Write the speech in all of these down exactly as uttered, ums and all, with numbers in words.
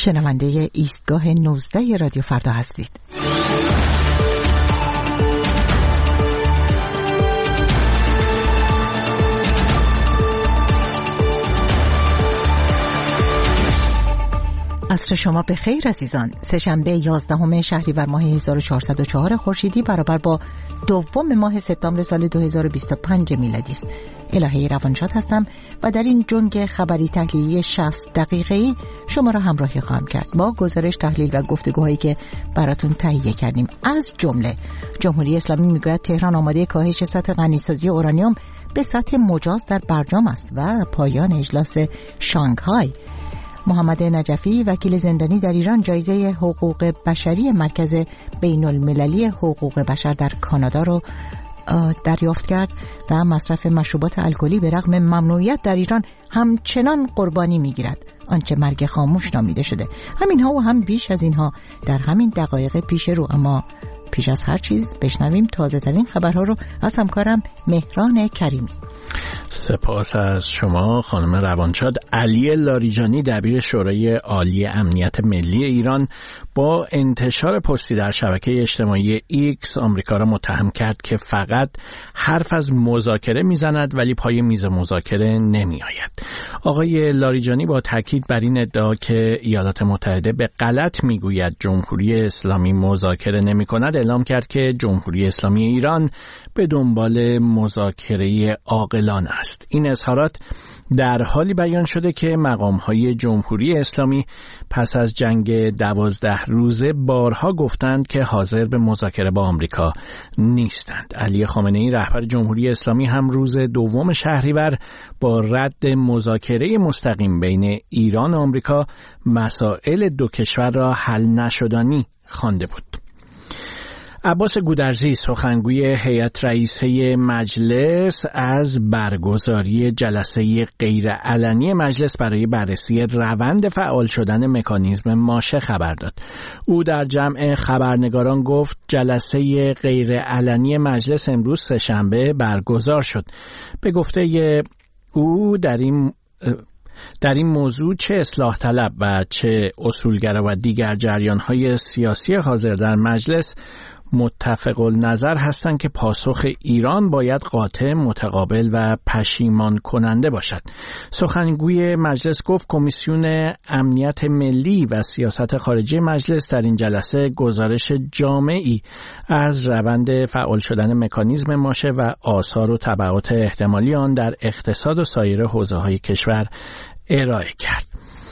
شنونده ایستگاه نوزده رادیو فردا هستید. عصر شما به خیر عزیزان. سه‌شنبه یازدهم شهریور ماه هزار و چهارصد و چهار خورشیدی برابر با دوم ماه سپتامبر سال دو هزار و بیست و پنج میلادی است. الهه روانشاد هستم و در این جنگ خبری تحلیلی شصت دقیقه‌ای شما را همراهی خواهم کرد با گزارش، تحلیل و گفتگوهایی که براتون تهیه کردیم. از جمله جمهوری اسلامی میگوید تهران آماده کاهش سطح غنیسازی اورانیوم به سطح مجاز در برجام است و پایان اجلاس شانگهای. محمد نجفی وکیل زندانی در ایران جایزه حقوق بشری مرکز بین المللی حقوق بشر در کانادا رو دریافت کرد و مصرف مشروبات الکلی به رغم ممنوعیت در ایران همچنان قربانی میگیرد، آنچه مرگ خاموش نامیده شده. همینها و هم بیش از اینها در همین دقایق پیش رو. اما پیش از هر چیز بشنویم تازه ترین خبرها رو از همکارم مهران کریمی. سپاس از شما خانم روانشاد. علی لاریجانی دبیر شورای عالی امنیت ملی ایران با انتشار پستی در شبکه اجتماعی ایکس آمریکا را متهم کرد که فقط حرف از مذاکره میزند ولی پای میز مذاکره نمیآید. آقای لاریجانی با تاکید بر این ادعا که ایالات متحده به غلط میگوید جمهوری اسلامی مذاکره نمی‌کند اعلام کرد که جمهوری اسلامی ایران به دنبال مذاکره عاقلانه است. این اظهارات در حالی بیان شده که مقام‌های جمهوری اسلامی پس از جنگ دوازده روزه بارها گفتند که حاضر به مذاکره با آمریکا نیستند. علی خامنه‌ای رهبر جمهوری اسلامی هم روز دوم شهریور با رد مذاکره مستقیم بین ایران و آمریکا مسائل دو کشور را حل نشدنی خوانده بود. عباس گودرزی سخنگوی هیئت رئیسه مجلس از برگزاری جلسه غیرعلنی مجلس برای بررسی روند فعال شدن مکانیزم ماشه خبر داد. او در جمع خبرنگاران گفت جلسه غیرعلنی مجلس امروز سه‌شنبه برگزار شد. به گفته او در این در این موضوع چه اصلاح طلب و چه اصولگرا و دیگر جریان‌های سیاسی حاضر در مجلس متفق النظر هستند که پاسخ ایران باید قاطع، متقابل و پشیمان کننده باشد. سخنگوی مجلس گفت کمیسیون امنیت ملی و سیاست خارجی مجلس در این جلسه گزارش جامعی از روند فعال شدن مکانیزم ماشه و آثار و تبعات احتمالی آن در اقتصاد و سایر حوزه‌های کشور ارائه کرد.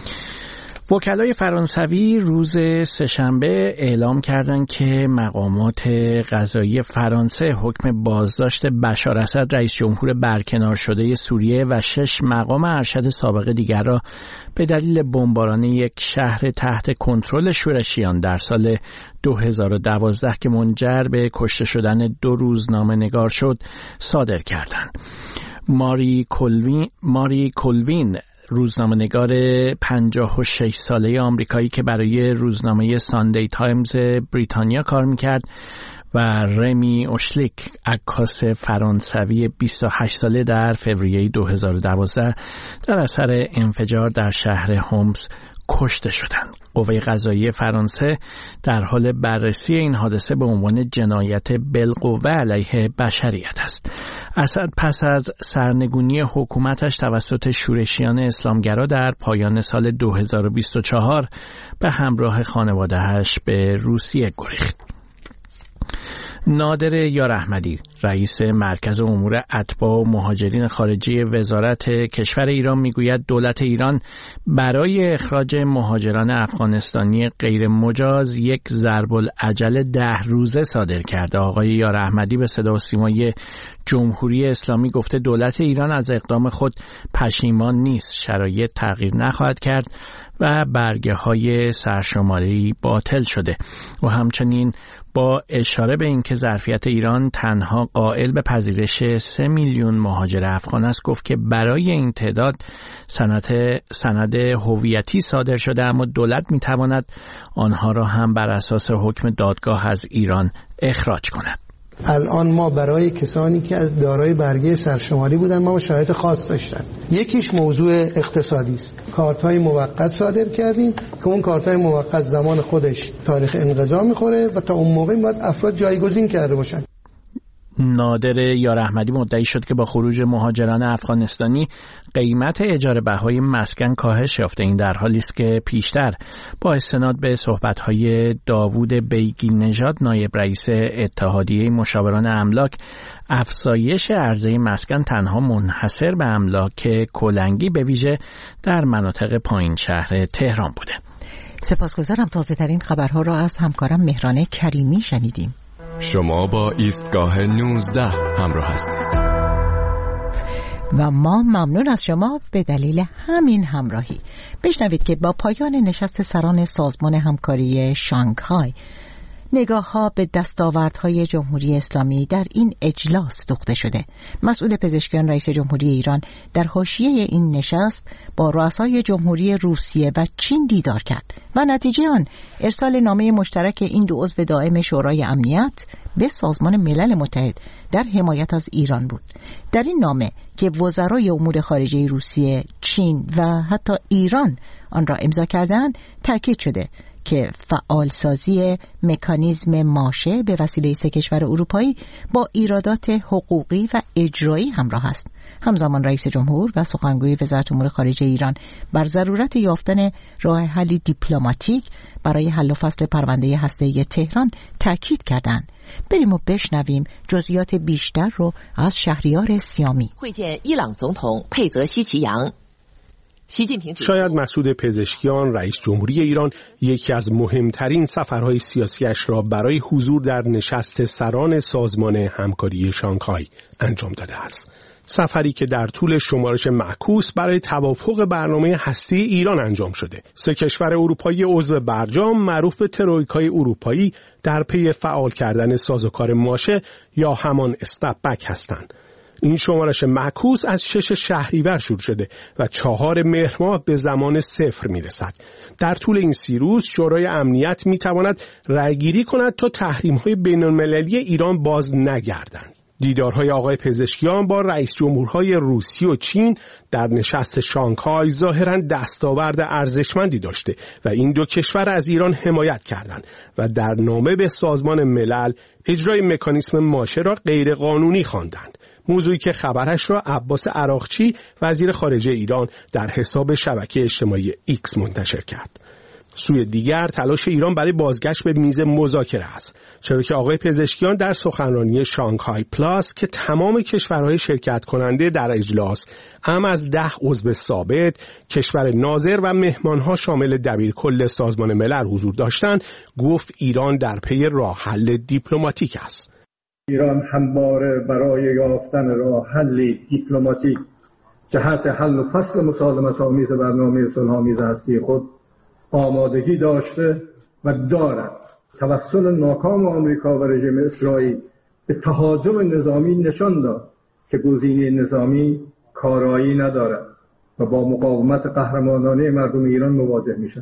وکلای فرانسوی روز سه‌شنبه اعلام کردند که مقامات قضایی فرانسه حکم بازداشت بشار اسد رئیس جمهور برکنار شده سوریه و شش مقام ارشد سابق دیگر را به دلیل بمباران یک شهر تحت کنترل شورشیان در سال دو هزار و دوازده که منجر به کشته شدن دو روزنامه‌نگار شد صادر کردند. ماری کولوین ماری کولوین روزنامه‌نگار پنجاه و شش ساله آمریکایی که برای روزنامه ساندی تایمز بریتانیا کار میکرد و رمی اوشلیک عکاس فرانسوی بیست و هشت ساله در فوریه دو هزار و دوازده در اثر انفجار در شهر هومس کشته شدند. قوه قضایی فرانسه در حال بررسی این حادثه به عنوان جنایت بالقوه علیه بشریت است. اسد پس از سرنگونی حکومتش توسط شورشیان اسلامگرا در پایان سال دو هزار و بیست و چهار به همراه خانواده‌اش به روسیه گریخت. نادر یاراحمدی رئیس مرکز امور اتباع و مهاجرین خارجی وزارت کشور ایران میگوید دولت ایران برای اخراج مهاجران افغانستانی غیر مجاز یک ضرب العجل ده روزه صادر کرده. آقای یاراحمدی به صدا و سیمای جمهوری اسلامی گفته دولت ایران از اقدام خود پشیمان نیست، شرایط تغییر نخواهد کرد و برگه های سرشماری باطل شده و همچنین با اشاره به اینکه ظرفیت ایران تنها قائل به پذیرش سه میلیون مهاجر افغان است گفت که برای این تعداد سند سند هویتی صادر شده اما دولت میتواند آنها را هم بر اساس حکم دادگاه از ایران اخراج کند. الان ما برای کسانی که دارای برگه سرشماری بودن ما شرایط خاص داشتن. یکیش موضوع اقتصادی است. کارت‌های موقت صادر کردیم که اون کارت‌های موقت زمان خودش تاریخ انقضا می‌خوره و تا اون موقع باید افراد جایگزین کرده باشن. نادر یار احمدی مدعی شد که با خروج مهاجران افغانستانی قیمت اجاره بهای مسکن کاهش یافته. این در حالی است که پیشتر با استناد به صحبت‌های داوود بیگی نژاد نایب رئیس اتحادیه مشاوران املاک، افزایش عرضه مسکن تنها منحصر به املاک کلنگی به ویژه در مناطق پایین شهر تهران بوده. سپاسگزارم. تازه ترین خبرها را از همکارم مهران کریمی شنیدیم. شما با ایستگاه نوزده همراه هستید و ما ممنون از شما به دلیل همین همراهی. بشنوید که با پایان نشست سران سازمان همکاری شانگهای نگاه ها به دستاوردهای جمهوری اسلامی در این اجلاس دوخته شده. مسعود پزشکیان رئیس جمهوری ایران در حاشیه این نشست با رؤسای جمهوری روسیه و چین دیدار کرد و نتیجه آن ارسال نامه مشترک این دو عضو دائم شورای امنیت به سازمان ملل متحد در حمایت از ایران بود. در این نامه که وزرای امور خارجه روسیه، چین و حتی ایران آن را امضا کردند، تاکید شده که فعالسازی مکانیزم ماشه به وسیله سه کشور اروپایی با ایرادات حقوقی و اجرایی همراه است. همزمان رئیس جمهور و سخنگوی وزارت امور خارجه ایران بر ضرورت یافتن راه حلی دیپلماتیک برای حل و فصل پرونده هسته‌ای تهران تاکید کردند. بریم و بشنویم جزئیات بیشتر رو از شهریار سیامی. شاید مسعود پزشکیان رئیس جمهوری ایران یکی از مهمترین سفرهای سیاسیش را برای حضور در نشست سران سازمان همکاری شانگهای انجام داده است. سفری که در طول شمارش معکوس برای توافق برنامه هسته‌ای ایران انجام شده. سه کشور اروپایی عضو برجام معروف به ترویکای اروپایی در پی فعال کردن سازوکار ماشه یا همان استپبک هستند. این شمارش معکوس از شش شهریور شروع شده و چهار مهر ماه به زمان صفر میرسد. در طول این سی روز شورای امنیت میتواند رأیگیری کند تا تحریم‌های بین‌المللی ایران باز نگردند. دیدارهای آقای پزشکیان با رئیس جمهورهای روسیه و چین در نشست شانگهای ظاهراً دستاورد ارزشمندی داشته و این دو کشور از ایران حمایت کردند و در نامه به سازمان ملل اجرای مکانیزم ماشه را غیرقانونی خواندند. موضوعی که خبرش را عباس عراقچی وزیر خارجه ایران در حساب شبکه اجتماعی ایکس منتشر کرد. سوی دیگر تلاش ایران برای بازگشت به میز مذاکره است، چرا که آقای پزشکیان در سخنرانی شانگهای پلاس که تمام کشورهای شرکت کننده در اجلاس هم از ده عضو ثابت، کشور ناظر و مهمانها شامل دبیرکل سازمان ملل حضور داشتند، گفت ایران در پی راه حل دیپلماتیک است. ایران همواره برای یافتن راه حل دیپلماتیک جهت حل و فصل مسالمت‌آمیز برنامه صلح‌آمیز هستی خود آمادگی داشته و دارد. توسل ناکام آمریکا و رژیم اسرائیل به تهاجم نظامی نشان داد که گزینه نظامی کارایی ندارد و با مقاومت قهرمانانه مردم ایران مواجه می‌شود.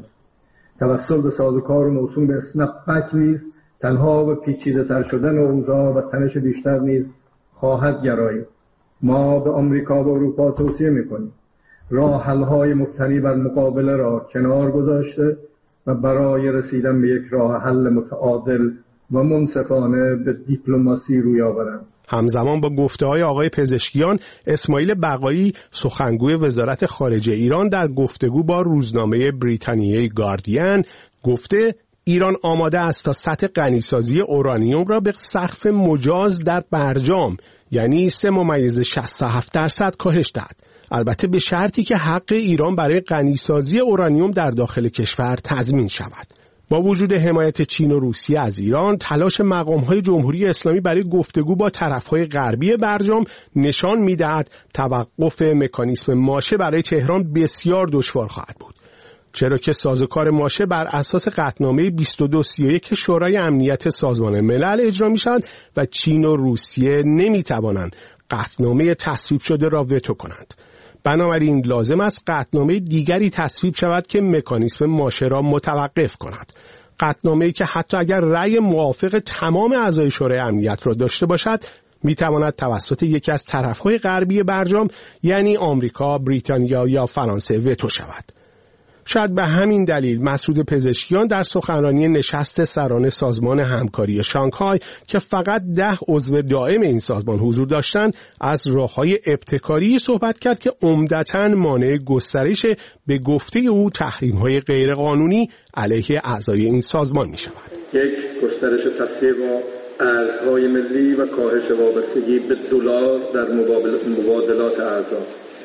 توسل به سازوکار موسوم به اسنپبک نیز تنها به پیچیده تر شدن اوضاع و تنش بیشتر نیز خواهد گرایید. ما به آمریکا و اروپا توصیه می‌کنیم راه حل‌های مبتنی بر مقابله را کنار گذاشته و برای رسیدن به یک راه حل متعادل و منصفانه به دیپلماسی روی آورند. همزمان با گفته‌های آقای پزشکیان، اسماعیل بقایی سخنگوی وزارت خارجه ایران در گفتگو با روزنامه بریتانیایی گاردین گفته ایران آماده است تا سطح غنیسازی اورانیوم را به سقف مجاز در برجام یعنی سه ممیز شصت و هفت درصد کاهش دهد، البته به شرطی که حق ایران برای غنیسازی اورانیوم در داخل کشور تضمین شود. با وجود حمایت چین و روسیه از ایران، تلاش مقام‌های جمهوری اسلامی برای گفتگو با طرف‌های غربی برجام نشان می‌دهد توقف مکانیزم ماشه برای تهران بسیار دشوار خواهد بود، چرا که سازوکار ماشه بر اساس قطعنامه بیست و دو سی و یک شورای امنیت سازمان ملل اجرا می‌شود و چین و روسیه نمی‌توانند قطعنامه تصویب شده را وتو کنند. بنابراین لازم است قطعنامه دیگری تصویب شود که مکانیزم ماشه را متوقف کند. قطعنامه‌ای که حتی اگر رأی موافق تمام اعضای شورای امنیت را داشته باشد میتواند توسط یکی از طرف‌های غربی برجام یعنی آمریکا، بریتانیا یا فرانسه وتو شود. شاید به همین دلیل مسعود پزشکیان در سخنرانی نشست سران سازمان همکاری شانگهای که فقط ده عضو دائم این سازمان حضور داشتند از راه‌های ابتکاری صحبت کرد که عمدتاً مانع گسترش به گفته او تحریم‌های غیرقانونی علیه اعضای این سازمان می‌شود. یک، گسترش تصفیه با ارزهای ملی و کاهش وابستگی به دلار در مبادلات ارزها.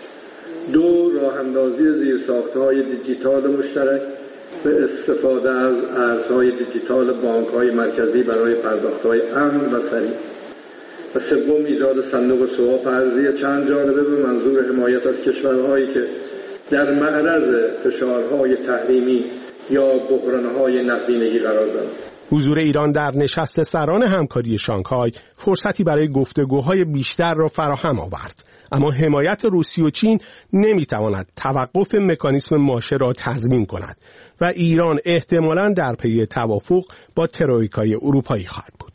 دو، راه اندازی زیرساخت‌های دیجیتال مشترک به استفاده از ارزهای دیجیتال بانک‌های مرکزی برای پرداخت‌های امن و سریع. و سوم، ایجاد صندوق سواب ارزی چند جانبه به منظور حمایت از کشورهایی که در معرض فشارهای تحریمی یا بحران‌های نقدینگی قرار دارند. حضور ایران در نشست سران همکاری شانگهای فرصتی برای گفتگوهای بیشتر را فراهم آورد. اما حمایت روسیه و چین نمیتواند توقف مکانیسم ماشه را تضمین کند و ایران احتمالاً در پی توافق با ترویکای اروپایی خواهد بود.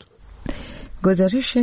گزارش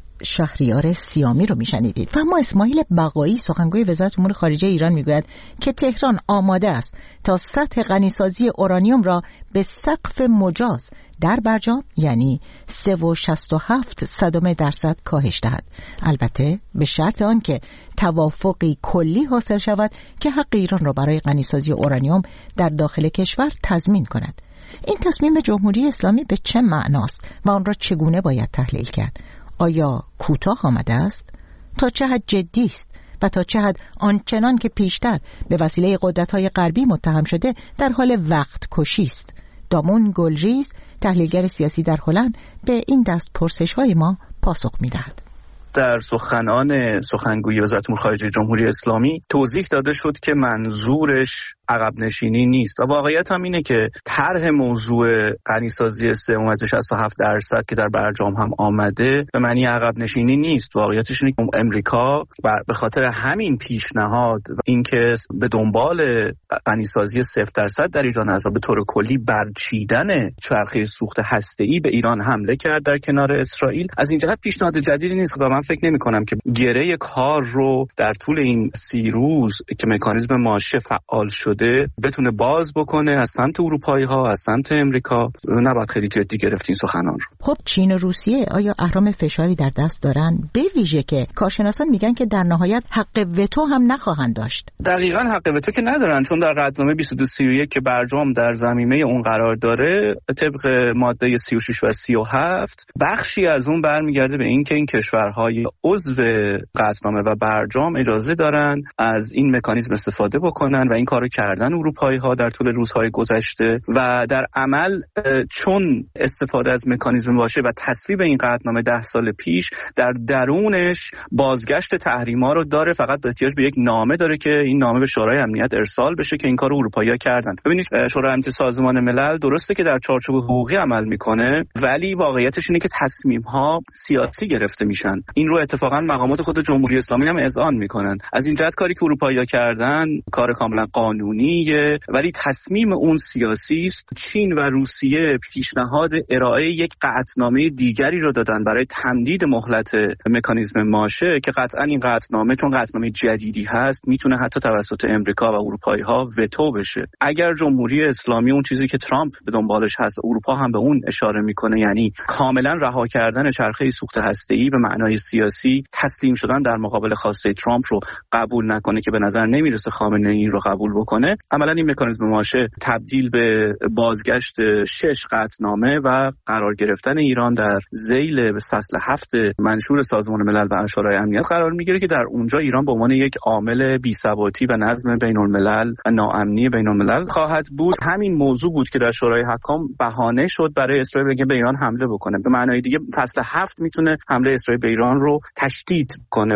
شهریار سیامی رو میشنیدید. و اما اسماعیل بقایی سخنگوی وزارت امور خارجه ایران میگوید که تهران آماده است تا سطح غنیسازی اورانیوم را به سقف مجاز در برجام یعنی سه و شصت و هفت صدم درصد کاهش دهد، البته به شرط آنکه توافقی کلی حاصل شود که حق ایران را برای غنیسازی اورانیوم در داخل کشور تضمین کند. این تصمیم جمهوری اسلامی به چه معناست و آن را چگونه باید تحلیل کرد؟ آیا کوتاه آمده است؟ تا چه حد جدی است؟ و تا چه حد آنچنان که پیشتر به وسیله قدرت‌های غربی متهم شده در حال وقت کشی است؟ دامون گلریز تحلیلگر سیاسی در هلند به این دست پرسش‌های ما پاسخ می‌دهد. در سخنان سخنگوی وزارت امور خارجه جمهوری اسلامی توضیح داده شد که منظورش عقب نشینی نیست و واقعیت هم اینه که طرح موضوع غنیسازی سه و شصت و هفت درصد که در برجام هم آمده به معنی عقب نشینی نیست. واقعیتش اینه که امریکا به خاطر همین پیشنهاد اینکه به دنبال غنیسازی صفر درصد در ایران است و به طور کلی برچیدن چرخه سوخت هسته‌ای به ایران حمله کرد در کنار اسرائیل، از این جهت پیشنهاد جدیدی نیست و من فکر نمی کنم که گره کار رو در طول این سی روز که مکانیزم ماشه فعال شده بتونه باز بکنه از سمت اروپایی ها، از سمت امریکا. نباید خیلی جدی گرفت این سخنان رو. خب چین و روسیه آیا اهرام فشاری در دست دارن؟ به ویژه که کارشناسان میگن که در نهایت حق وتو هم نخواهند داشت. دقیقاً حق وتو که ندارن، چون در قطعنامه بیست و دو سی و یک که برجام در ضمیمه اون قرار داره طبق ماده سی و شش و سی و هفت بخشی از اون برمیگرده به این که این کشورهای عضو قطعنامه و برجام اجازه دارن از این مکانیزم استفاده بکنن و این کارو کردن اروپایی ها در طول روزهای گذشته و در عمل چون استفاده از مکانیزم باشه و تصویب این قطعنامه ده سال پیش در درونش بازگشت تحریما رو داره، فقط احتیاج به یک نامه داره که این نامه به شورای امنیت ارسال بشه که این کارو اروپایی‌ها کردن. ببینید شورای امنیت سازمان ملل درسته که در چارچوب حقوقی عمل میکنه ولی واقعیتش اینه که تصمیم ها سیاسی گرفته میشن. این رو اتفاقا مقامات خود جمهوری اسلامی هم اذعان میکنن. از این جهت کاری که اروپایی‌ها کردن کار کاملا قانونیه ولی تصمیم اون سیاسی است. چین و روسیه پیشنهاد ارائه یک قطعنامه دیگری رو دادن برای تمدید مهلت مکانیزم ماشه که قطعا این قطعنامه چون قطعنامه جدیدی هست میتونه حتی توسط امریکا و اروپایی‌ها وتو بشه. اگر جمهوری اسلامی اون چیزی که ترامپ به دنبالش هست اروپا هم به اون اشاره میکنه، یعنی کاملا رها کردن چرخه سوخت هسته‌ای به معنای سیاسی، تسلیم شدن در مقابل خواسته ترامپ رو قبول نکنه که به نظر نمیرسه خامنه‌ای رو قبول بکنه، عملا این مکانیزم ماشه تبدیل به بازگشت شش قطعنامه و قرار گرفتن ایران در ذیل به فصل هفت منشور سازمان ملل و شورای امنیت قرار میگیره که در اونجا ایران به عنوان یک عامل بی‌ثباتی و نظم بین‌الملل و ناامنی بین‌الملل خواهد بود. همین موضوع بود که در شورای حکام بهانه شد برای اسرائیل که به ایران حمله بکنه. به معنای دیگه فصل هفت میتونه حمله اسرائیل به ایران رو تشدید کنه.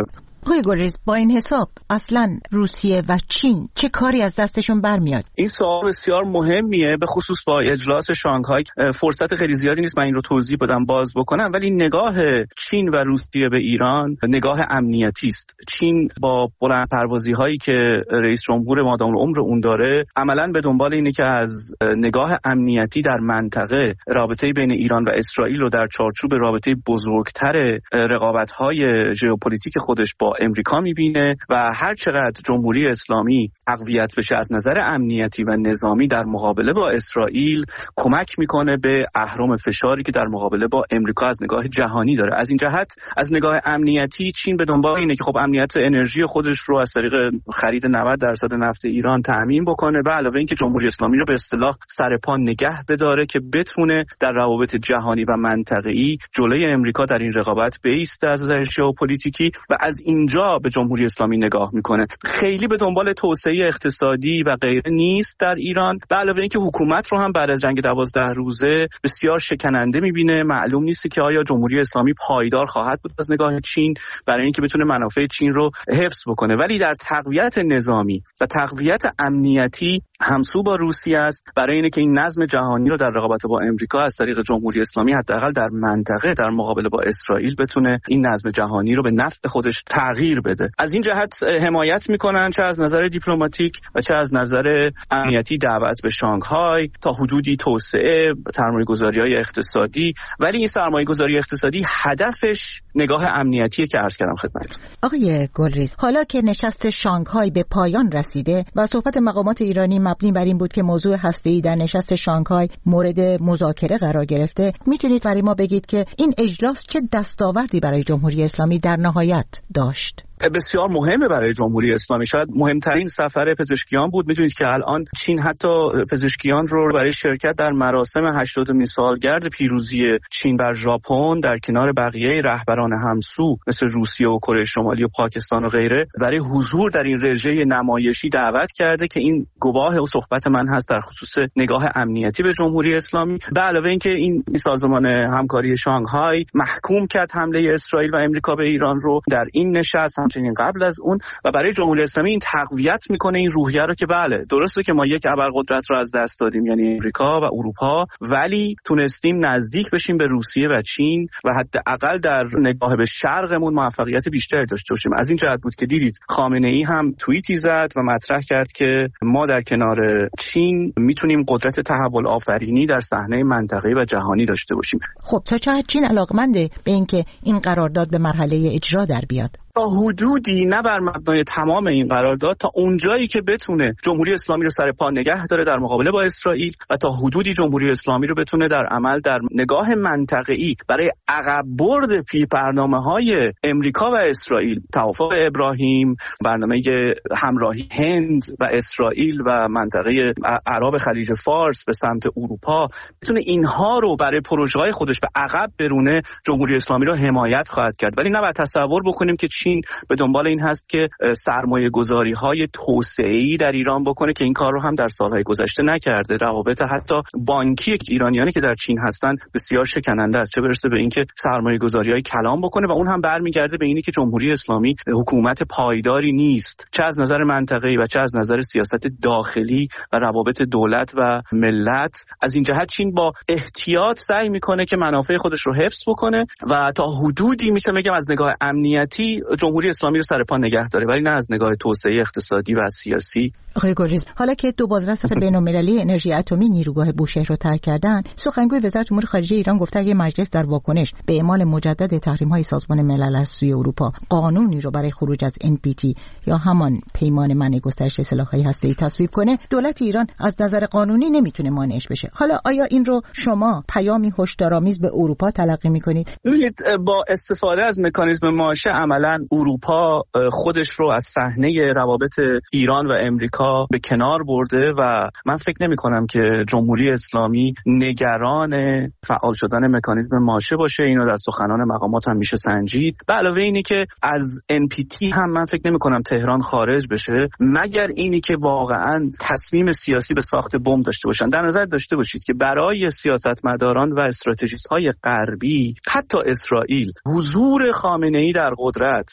آقای گلریز، با این حساب اصلا روسیه و چین چه کاری از دستشون برمیاد؟ این سوال بسیار مهمیه، به خصوص با اجلاس شانگهای. فرصت خیلی زیادی نیست من این رو توضیح بدم باز بکنم، ولی نگاه چین و روسیه به ایران نگاه امنیتی است. چین با بلند پروازی هایی که رئیس جمهور مادام العمر اون داره عملاً به دنبال اینه که از نگاه امنیتی در منطقه رابطه بین ایران و اسرائیل رو در چارچوب رابطه بزرگتر رقابت‌های ژئوپلیتیک خودش با امریکا می‌بینه و هر چقدر جمهوری اسلامی تقویت بشه از نظر امنیتی و نظامی در مقابله با اسرائیل، کمک میکنه به اهرم فشاری که در مقابله با امریکا از نگاه جهانی داره. از این جهت از نگاه امنیتی چین به دنبال اینه که خب امنیت انرژی خودش رو از طریق خرید نود درصد نفت ایران تامین بکنه و علاوه اینکه جمهوری اسلامی رو به اصطلاح سر پا نگه بداره که بتونه در روابط جهانی و منطقه‌ای جلوی امریکا در این رقابت بایسته از نظر ژئوپلیتیکی و از اینجا به جمهوری اسلامی نگاه میکنه. خیلی به دنبال توسعه اقتصادی و غیره نیست در ایران. به علاوه اینکه حکومت رو هم بعد از جنگ دوازده روزه بسیار شکننده میبینه. معلوم نیست که آیا جمهوری اسلامی پایدار خواهد بود از نگاه چین برای اینکه بتونه منافع چین رو حفظ بکنه، ولی در تقویت نظامی و تقویت امنیتی همسو با روسیه است برای اینکه این نظم جهانی رو در رقابت با امریکا از طریق جمهوری اسلامی حداقل در منطقه در مقابله با اسرائیل بتونه این نظم جهانی رو به نفع خودش تغییر بده. از این جهت حمایت میکنن چه از نظر دیپلماتیک و چه از نظر امنیتی دعوت به شانگهای، تا حدودی توسعه، سرمایه‌گذاری‌های اقتصادی، ولی این سرمایه‌گذاری اقتصادی هدفش نگاه امنیتیه که عرض کردم خدمت. آقای گلریز، حالا که نشست شانگهای به پایان رسیده و صحبت مقامات ایرانی مبنی بر این بود که موضوع هسته‌ای در نشست شانگهای مورد مذاکره قرار گرفته، میتونید برای ما بگید که این اجلاس چه دستاوردی برای جمهوری اسلامی در نهایت داشت؟ بسیار مهمه برای جمهوری اسلامی. شاید مهمترین سفر پزشکیان بود. میدونید که الان چین حتی پزشکیان رو برای شرکت در مراسم هشتادمین سالگرد پیروزی چین بر ژاپن در کنار بقیه رهبران همسو مثل روسیه و کره شمالی و پاکستان و غیره برای حضور در این رژه نمایشی دعوت کرده که این گواه و صحبت من هست در خصوص نگاه امنیتی به جمهوری اسلامی. به علاوه اینکه این سازمان همکاری شانگهای محکوم کرد حمله اسرائیل و امریکا به ایران رو در این نشست، همچنین قبل از اون، و برای جمهوری اسلامی این تقویت میکنه این روحیه رو که بله درسته که ما یک ابرقدرت رو از دست دادیم یعنی امریکا و اروپا، ولی تونستیم نزدیک بشیم به روسیه و چین و حداقل در نگاه به شرقمون موفقیت بیشتری داشته باشیم. از این جهت بود که دیدید خامنه ای هم توییتی زد و مطرح کرد که ما در کنار چین میتونیم قدرت تحول آفرینی در صحنه منطقه‌ای و جهانی داشته باشیم. خب تا چه حد چین علاقمنده به اینکه این قرارداد به مرحله اجرا در بیاد؟ تا حدودی، نه بر مبنای تمام این قرارداد، تا اونجایی که بتونه جمهوری اسلامی رو سر پا نگه داره در مقابله با اسرائیل و تا حدودی جمهوری اسلامی رو بتونه در عمل در نگاه منطقه‌ای برای عقب برد پی برنامه‌های امریکا و اسرائیل، توافق ابراهیم، برنامه همراهی هند و اسرائیل و منطقه عرب خلیج فارس به سمت اروپا، بتونه اینها رو برای پروژه‌های خودش به عقب برونه، جمهوری اسلامی رو حمایت خواهد کرد. ولی نباید تصور بکنیم که چین به دنبال این هست که سرمایه گذاری های توسعه‌ای در ایران بکنه که این کار رو هم در سالهای گذشته نکرده. روابط حتی بانکی ایرانیانی که در چین هستن بسیار شکننده است، چه برسه به اینکه سرمایه گذاری های کلان بکنه و اون هم برمیگرده به اینی که جمهوری اسلامی حکومت پایداری نیست، چه از نظر منطقه‌ای و چه از نظر سیاست داخلی و روابط دولت و ملت. از این جهت چین با احتیاط سعی میکنه که منافع خودش رو حفظ بکنه و تا حدودی میشه بگم از نگاه امنیتی جمهوری اسلامی رو سر پا نگه داره، ولی نه از نگاه توسعه اقتصادی و سیاسی. آقای گلریز، حالا که دو بازرس بین‌المللی انرژی اتمی نیروگاه بوشهر رو ترک کردن، سخنگوی وزارت امور خارجه ایران گفته اگه مجلس در واکنش به اعمال مجدد تحریم‌های سازمان ملل از سوی اروپا قانونی رو برای خروج از ان پی تی یا همان پیمان منع گسترش سلاح‌های هسته‌ای تصویب کنه، دولت ایران از نظر قانونی نمیتونه مانعش بشه. حالا آیا این رو شما پیامی هشدارآمیز به اروپا تلقی می‌کنید؟ ببینید، با استفاده از مکانیزم ماشه عملاً اروپا خودش رو از صحنه روابط ایران و امریکا به کنار برده و من فکر نمی کنم که جمهوری اسلامی نگران فعال شدن مکانیزم ماشه باشه. اینو در سخنان مقامات هم میشه سنجید. به علاوه اینی که از ان پی تی هم من فکر نمی کنم تهران خارج بشه، مگر اینی که واقعا تصمیم سیاسی به ساخت بمب داشته باشن. در نظر داشته باشید که برای سیاستمداران و استراتژیست های غربی، حتی اسرائیل، حضور خامنه ای در قدرت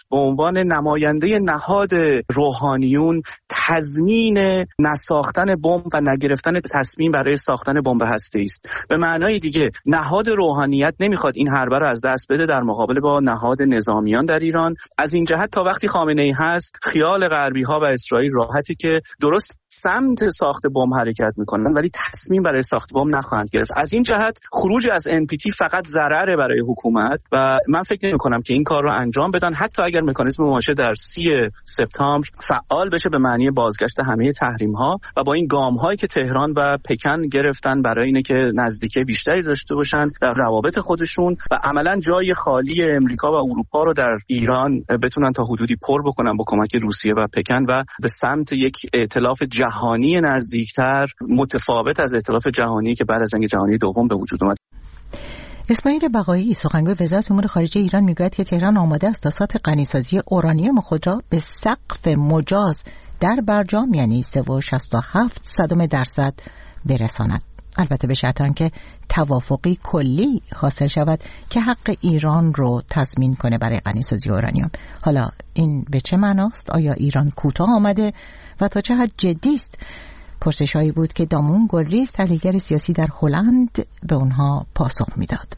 به عنوان نماینده نهاد روحانیون تضمین نساختن بمب و نگرفتن تصمیم برای ساختن بمب هسته‌ای است. به معنای دیگه نهاد روحانیت نمیخواد این حربه رو از دست بده در مقابل با نهاد نظامیان در ایران. از این جهت تا وقتی خامنه‌ای هست خیال غربی‌ها و اسرائیل راحتی که درست سمت ساخت بمب حرکت میکنن ولی تصمیم برای ساخت بمب نخواهند گرفت. از این جهت خروج از ان پی تی فقط ضرره برای حکومت و من فکر نمی‌کنم که این کار رو انجام بدن، حتی اگر مکانیزم مماشه در سی سپتامبر فعال بشه به معنی بازگشت همه تحریم‌ها و با این گام‌هایی که تهران و پکن گرفتن برای اینه که نزدیکی بیشتری داشته باشن در روابط خودشون و عملاً جای خالی امریکا و اروپا رو در ایران بتونن تا حدودی پر بکنن با کمک روسیه و پکن و به سمت یک ائتلاف جهانی نزدیکتر متفاوت از ائتلاف جهانی که بعد از جنگ جهانی دوم به وجود اومد. اسماعیل بقایی سخنگوی وزارت امور خارجه ایران میگوید که تهران آماده است تا سطح غنیسازی اورانیوم خود را به سقف مجاز در برجام یعنی سه و شصت و هفت صدم درصد برساند، البته به شرط آنکه توافقی کلی حاصل شود که حق ایران رو تضمین کنه برای غنیسازی اورانیوم. حالا این به چه معناست؟ آیا ایران کوتاه آمده و تا چه حد جدی است؟ پرسش‌هایی بود که دامون گلریز تحلیلگر سیاسی در هلند به اونها پاسخ میداد.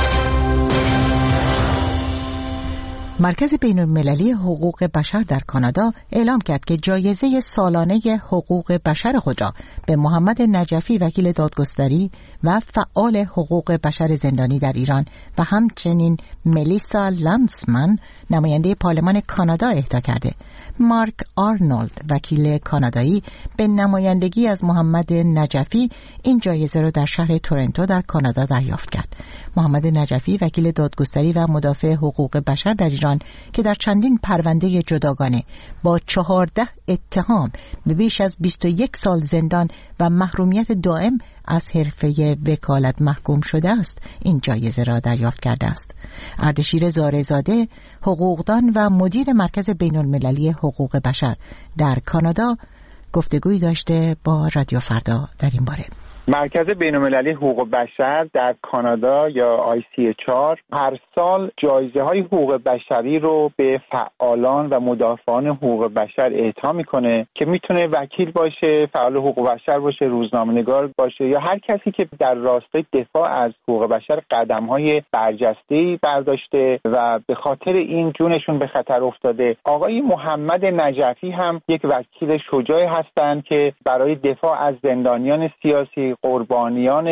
مرکز بین‌المللی حقوق بشر در کانادا اعلام کرد که جایزه سالانه حقوق بشر خود را به محمد نجفی وکیل دادگستری و فعال حقوق بشر زندانی در ایران و همچنین ملیسا لانسمن نماینده پارلمان کانادا اهدا کرده. مارک آرنولد وکیل کانادایی به نمایندگی از محمد نجفی این جایزه را در شهر تورنتو در کانادا دریافت کرد. محمد نجفی وکیل دادگستری و مدافع حقوق بشر در ایران که در چندین پرونده جداگانه با چهارده اتهام به بیش از بیست و یک سال زندان و محرومیت دائم از حرفه وکالت محکوم شده است این جایزه را دریافت کرده است. اردشیر زارعزاده حقوقدان و مدیر مرکز بین‌المللی حقوق بشر در کانادا گفتگویی داشته با رادیو فردا در این باره. مرکز بین‌المللی حقوق بشر در کانادا یا آی سی اچ آر هر سال جایزه‌های حقوق بشری رو به فعالان و مدافعان حقوق بشر اعطا میکنه که میتونه وکیل باشه، فعال حقوق بشر باشه، روزنامه‌نگار باشه یا هر کسی که در راستای دفاع از حقوق بشر قدم‌های برجسته‌ای برداشته و به خاطر این جونشون به خطر افتاده. آقای محمد نجفی هم یک وکیل شجاعی هستند که برای دفاع از زندانیان سیاسی، قربانیان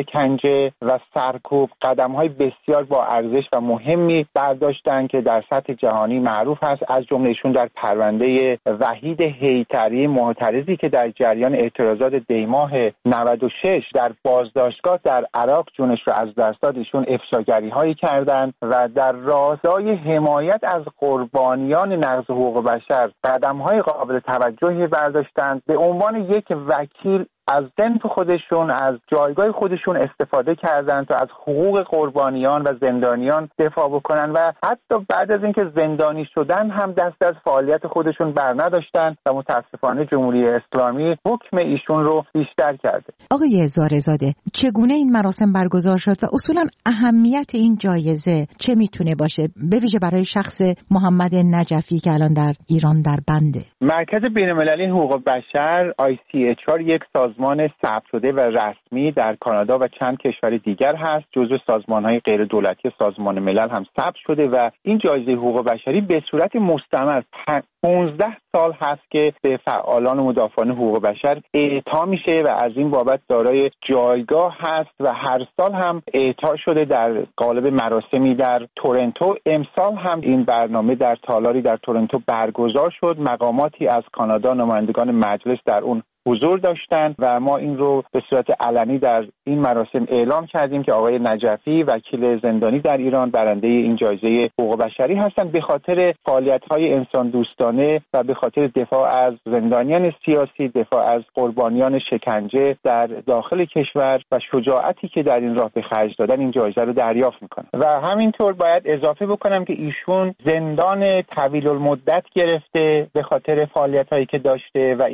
شکنجه و سرکوب قدم‌های بسیار با ارزش و مهمی برداشتن که در سطح جهانی معروف هست. از جملهشون در پرونده وحید حیدری معترضی که در جریان اعتراضات دیماه نود و شش در بازداشتگاه در عراق جونش رو از دست داد، ایشون افشاگری‌هایی کردند و در راستای حمایت از قربانیان نقض حقوق بشر قدم‌های قابل توجهی برداشتند. به عنوان یک وکیل از صنف خودشون، از جایگاه خودشون استفاده کردن تا از حقوق قربانیان و زندانیان دفاع بکنن و حتی بعد از اینکه زندانی شدن هم دست از فعالیت خودشون بر نداشتن و متاسفانه جمهوری اسلامی حکم ایشون رو بیشتر کرده. آقای زارعزاده، چگونه این مراسم برگزار شد و اصولا اهمیت این جایزه چه میتونه باشه، به ویژه برای شخص محمد نجفی که الان در ایران در بنده؟ مرکز بین‌المللی حقوق بشر آی سی اچ آر یک سازمان ثبت شده و رسمی در کانادا و چند کشور دیگر هست. جزو سازمان‌های غیر دولتی سازمان ملل هم ثبت شده و این جایزه حقوق بشری به صورت مستمر پانزده سال هست که به فعالان و مدافعان حقوق بشر اعطا میشه و از این بابت دارای جایگاه هست و هر سال هم اعطا شده در قالب مراسمی در تورنتو. امسال هم این برنامه در تالاری در تورنتو برگزار شد. مقاماتی از کانادا، نمایندگان مجلس در اون حضور داشتند و ما این رو به صورت علنی در این مراسم اعلام کردیم که آقای نجفی وکیل زندانی در ایران برنده این جایزه حقوق بشری هستند به خاطر فعالیت‌های انسان دوستانه و به خاطر دفاع از زندانیان سیاسی، دفاع از قربانیان شکنجه در داخل کشور و شجاعتی که در این راه به خرج دادن این جایزه رو دریافت می‌کنند. و همینطور باید اضافه بکنم که ایشون زندان طویل المدت گرفته به خاطر فعالیت‌هایی که داشته و این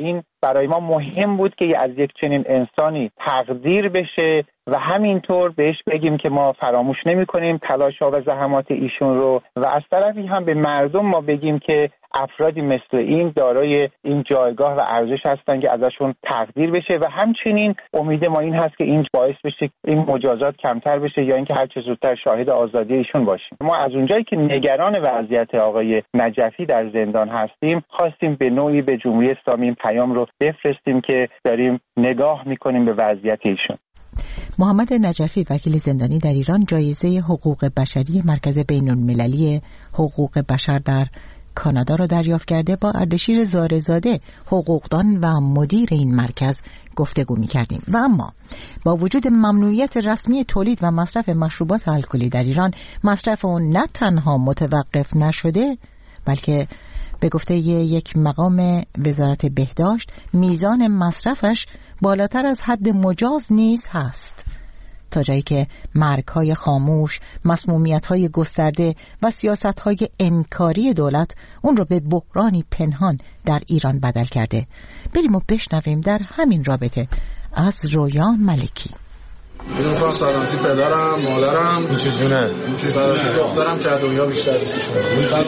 برای ما مهم بود که از یک چنین انسانی تقدیر بشه و همینطور بهش بگیم که ما فراموش نمی‌کنیم تلاش‌ها و زحمات ایشون رو و از طرفی هم به مردم ما بگیم که افرادی مثل این دارای این جایگاه و ارزش هستن که ازشون تقدیر بشه و همچنین امید ما این هست که این باعث بشه این مجازات کمتر بشه یا اینکه هر چه زودتر شاهد آزادی ایشون باشیم. ما از اونجایی که نگران وضعیت آقای نجفی در زندان هستیم خواستیم به نوعی به جمهوری اسلامی این پیام رو بفرستیم که داریم نگاه می‌کنیم به وضعیت ایشون. محمد نجفی وکیل زندانی در ایران جایزه حقوق بشری مرکز بین‌المللی حقوق بشر در کانادا را دریافت کرده. با اردشیر زارزاده حقوقدان و مدیر این مرکز گفتگو می‌کردیم. و اما با وجود ممنوعیت رسمی تولید و مصرف مشروبات الکلی در ایران، مصرف اون نه تنها متوقف نشده بلکه به گفته یک مقام وزارت بهداشت میزان مصرفش بالاتر از حد مجاز نیز هست، تا جایی که مرگ‌های خاموش، مسمومیت‌های گسترده و سیاست‌های انکاری دولت اون رو به بحرانی پنهان در ایران بدل کرده. بریم و بشنویم در همین رابطه از رویا ملکی. بدون خواهد سلامتی پدرم، مادرم، میشه جونه سلامتی دخترم که ادویا بیشتر دستشون.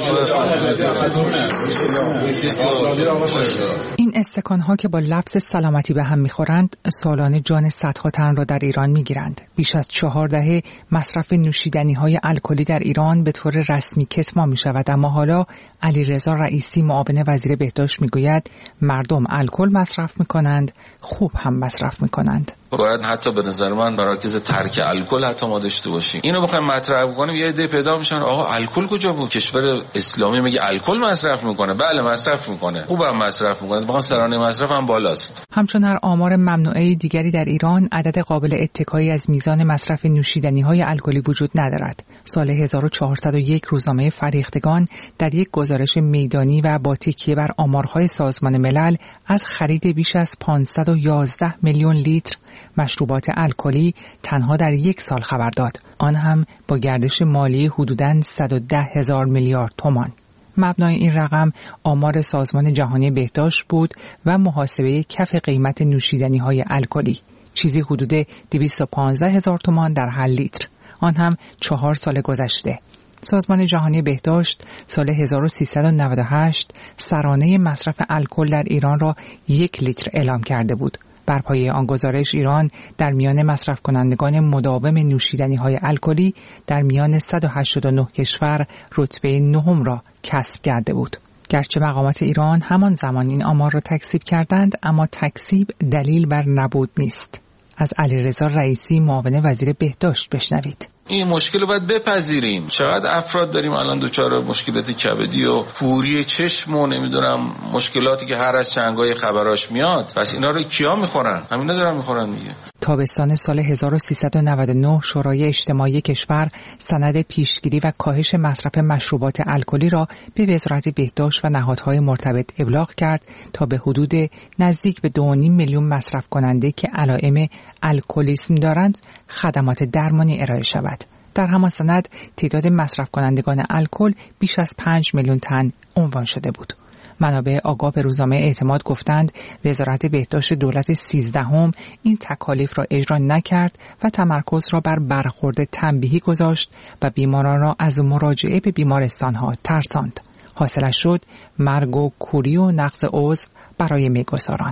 این استکان‌ها که با لفظ سلامتی به هم می‌خورند سالانه جان صدها تن را در ایران می‌گیرند. بیش از چهار دهه مصرف نوشیدنی‌های الکلی در ایران به طور رسمی کتمان می‌شود، اما حالا علیرضا رئیسی معاون وزیر بهداشت می‌گوید مردم الکل مصرف می‌کنند، خوب هم مصرف می‌کنند. باید حتی به نظر من مراکز ترک الکل حتی ما داشته باشیم. اینو بخوایم مطرح کنیم یه عده پیدا میشن آقا الکل کجا بود؟ کشور اسلامی میگه الکل مصرف میکنه. بله مصرف میکنه، خوبم مصرف میکنه، واقعا سرانه مصرف هم بالاست. همچون هر آمار ممنوعه دیگری در ایران عدد قابل اتکایی از میزان مصرف نوشیدنی‌های الکلی وجود ندارد. سال هزار و چهارصد و یک روزنامه فریختگان در یک گزارش میدانی و با تکیه بر آمارهای سازمان ملل از خرید بیش از پانصد و یازده میلیون لیتر مشروبات الکلی تنها در یک سال خبر داد، آن هم با گردش مالی حدوداً صد و ده هزار میلیارد تومان. مبنای این رقم آمار سازمان جهانی بهداشت بود و محاسبه کف قیمت نوشیدنی‌های الکلی، چیزی حدود دویست و پانزده هزار تومان در هر لیتر، آن هم چهار سال گذشته. سازمان جهانی بهداشت سال هزار و سیصد و نود و هشت سرانه مصرف الکل در ایران را یک لیتر اعلام کرده بود. بر پایه آن گزارش ایران در میان مصرف کنندگان مداوم نوشیدنی‌های الکلی در میان صد و هشتاد و نه کشور رتبه نهم را کسب کرده بود. گرچه مقامات ایران همان زمان این آمار را تکذیب کردند، اما تکذیب دلیل بر نبود نیست. از علیرضا رئیسی معاون وزیر بهداشت بشنوید. این مشکل رو باید بپذیریم. چقدر افراد داریم الان دچار مشکلات کبدی و پوری چشم و نمیدونم مشکلاتی که هر از چنگای خبراش میاد. پس اینا رو کیا میخورن؟ همینا دارن میخورن دیگه. تابستان سال هزار و سیصد و نود و نه شورای اجتماعی کشور سند پیشگیری و کاهش مصرف مشروبات الکلی را به وزارت بهداشت و نهادهای مرتبط ابلاغ کرد تا به حدود نزدیک به دو و نیم میلیون مصرف کننده که علائم الکلیسم دارند خدمات درمانی ارائه شود. در همان سند تعداد مصرف کنندگان الکل بیش از پنج میلیون تن عنوان شده بود. منابع آگاه به روزنامه اعتماد گفتند وزارت بهداشت دولت سیزدهم این تکالیف را اجرا نکرد و تمرکز را بر برخورد تنبیهی گذاشت و بیماران را از مراجعه به بیمارستانها ترساند. حاصلش شد مرگ و کوری و نقض عضو برای میگساران.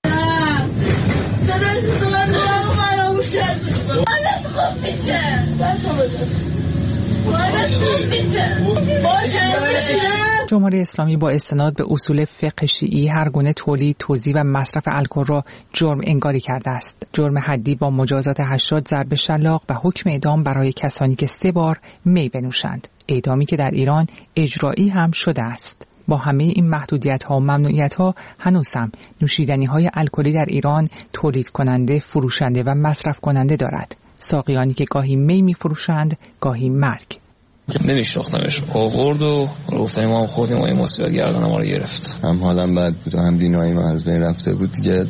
جمهوری اسلامی با استناد به اصول فقه شیعی هر گونه تولید، توزیع و مصرف الکل را جرم انگاری کرده است. جرم حدی با مجازات هشتاد ضرب شلاق و حکم اعدام برای کسانی که سه بار می بنوشند. اعدامی که در ایران اجرایی هم شده است. با همه این محدودیت‌ها و ممنوعیت‌ها هنوز هم نوشیدنی‌های الکلی در ایران تولید کننده، فروشنده و مصرف کننده دارد. ساقیانی که گاهی می می‌فروشند، گاهی مرگ. نمیشناختمش، آورد و گفتم ما هم خوردیم و این مصیبت گردن ما رو گرفت. هم حالم بد بود و هم بینایی من از بین رفته بود دیگه.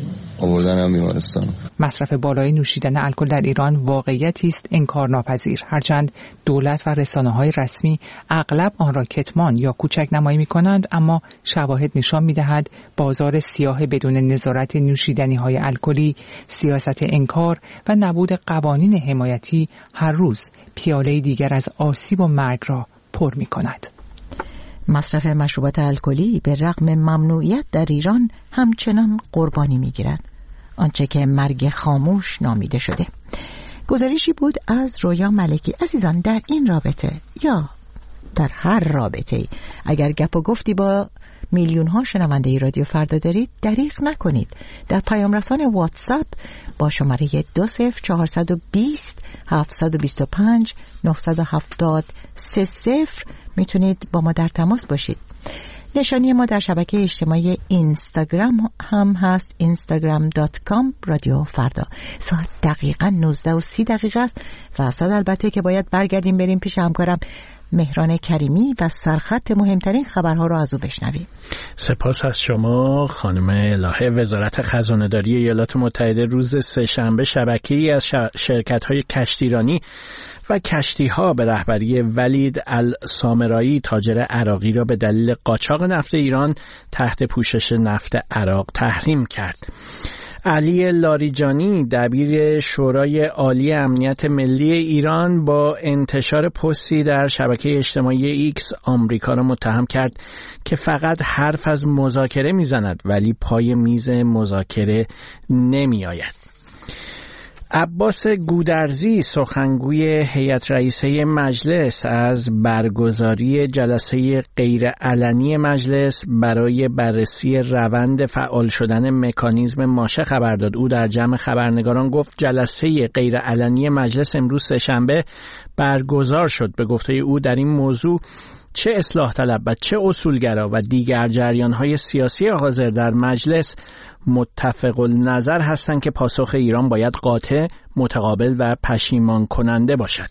آوردنم بیمارستان. مصرف بالای نوشیدن الکل در ایران واقعیتی است انکارناپذیر، هرچند دولت و رسانه‌های رسمی اغلب آن را کتمان یا کوچک نمایی می‌کنند، اما شواهد نشان می‌دهد بازار سیاه بدون نظارت نوشیدنی‌های الکلی، سیاست انکار و نبود قوانین حمایتی هر روز پیاله دیگر از آسیب و مرگ را پر می‌کند. مصرف مشروبات الکلی به رغم ممنوعیت در ایران همچنان قربانی می‌گیرد، آنچه که مرگ خاموش نامیده شده. گزارشی بود از رویا ملکی. عزیزان، در این رابطه یا در هر رابطه اگر گپ و گفتی با میلیون ها شنونده رادیو فردا دارید، دریغ نکنید. در پیام رسان واتساپ با شماره دو صفر چهارصد و بیست هفتصد و بیست و پنج نهصد و هفتاد سه صفر میتونید با ما در تماس باشید. نشانی ما در شبکه اجتماعی اینستاگرام هم هست، اینستاگرام دات کام رادیو فردا. ساعت دقیقاً نوزده و سی دقیقه است و اصلا البته که باید برگردیم بریم پیش همکارم مهران کریمی و سرخط مهمترین خبرها رو از او بشنویم. سپاس از شما خانم الهه. وزارت خزانه‌داری ایالات متحده روز سه‌شنبه شبکه‌ای از شرکت‌های کشتیرانی و کشتی‌ها به رهبری ولید السامرایی تاجر عراقی را به دلیل قاچاق نفت ایران تحت پوشش نفت عراق تحریم کرد. علی لاریجانی دبیر شورای عالی امنیت ملی ایران با انتشار پستی در شبکه اجتماعی ایکس آمریکا را متهم کرد که فقط حرف از مذاکره میزند ولی پای میز مذاکره نمی آید. عباس گودرزی سخنگوی هیئت رئیسه مجلس از برگزاری جلسه غیرعلنی مجلس برای بررسی روند فعال شدن مکانیزم ماشه خبر داد. او در جمع خبرنگاران گفت جلسه غیرعلنی مجلس امروز سه‌شنبه برگزار شد. به گفته او در این موضوع چه اصلاح طلب و چه اصولگرا و دیگر جریان‌های سیاسی حاضر در مجلس متفق النظر هستند که پاسخ ایران باید قاطع، متقابل و پشیمان کننده باشد.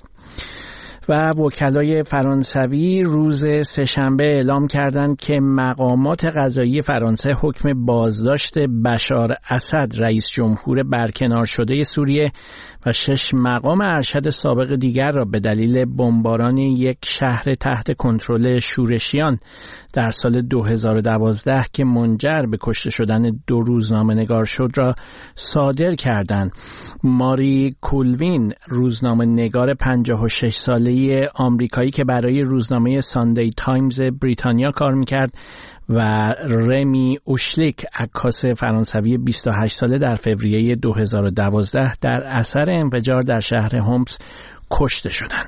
و وکلای فرانسوی روز سه‌شنبه اعلام کردند که مقامات قضایی فرانسه حکم بازداشت بشار اسد رئیس جمهور برکنار شده سوریه و شش مقام ارشد سابق دیگر را به دلیل بمباران یک شهر تحت کنترل شورشیان در سال دو هزار و دوازده که منجر به کشته شدن دو روزنامه‌نگار شد را صادر کردند. ماری کولوین روزنامه‌نگار پنجاه و شش ساله آمریکایی که برای روزنامه ساندی تایمز بریتانیا کار میکرد و رمی اوشلیک عکاس فرانسوی بیست و هشت ساله در فوریه دو هزار و دوازده در اثر انفجار در شهر هومس کشته شدند.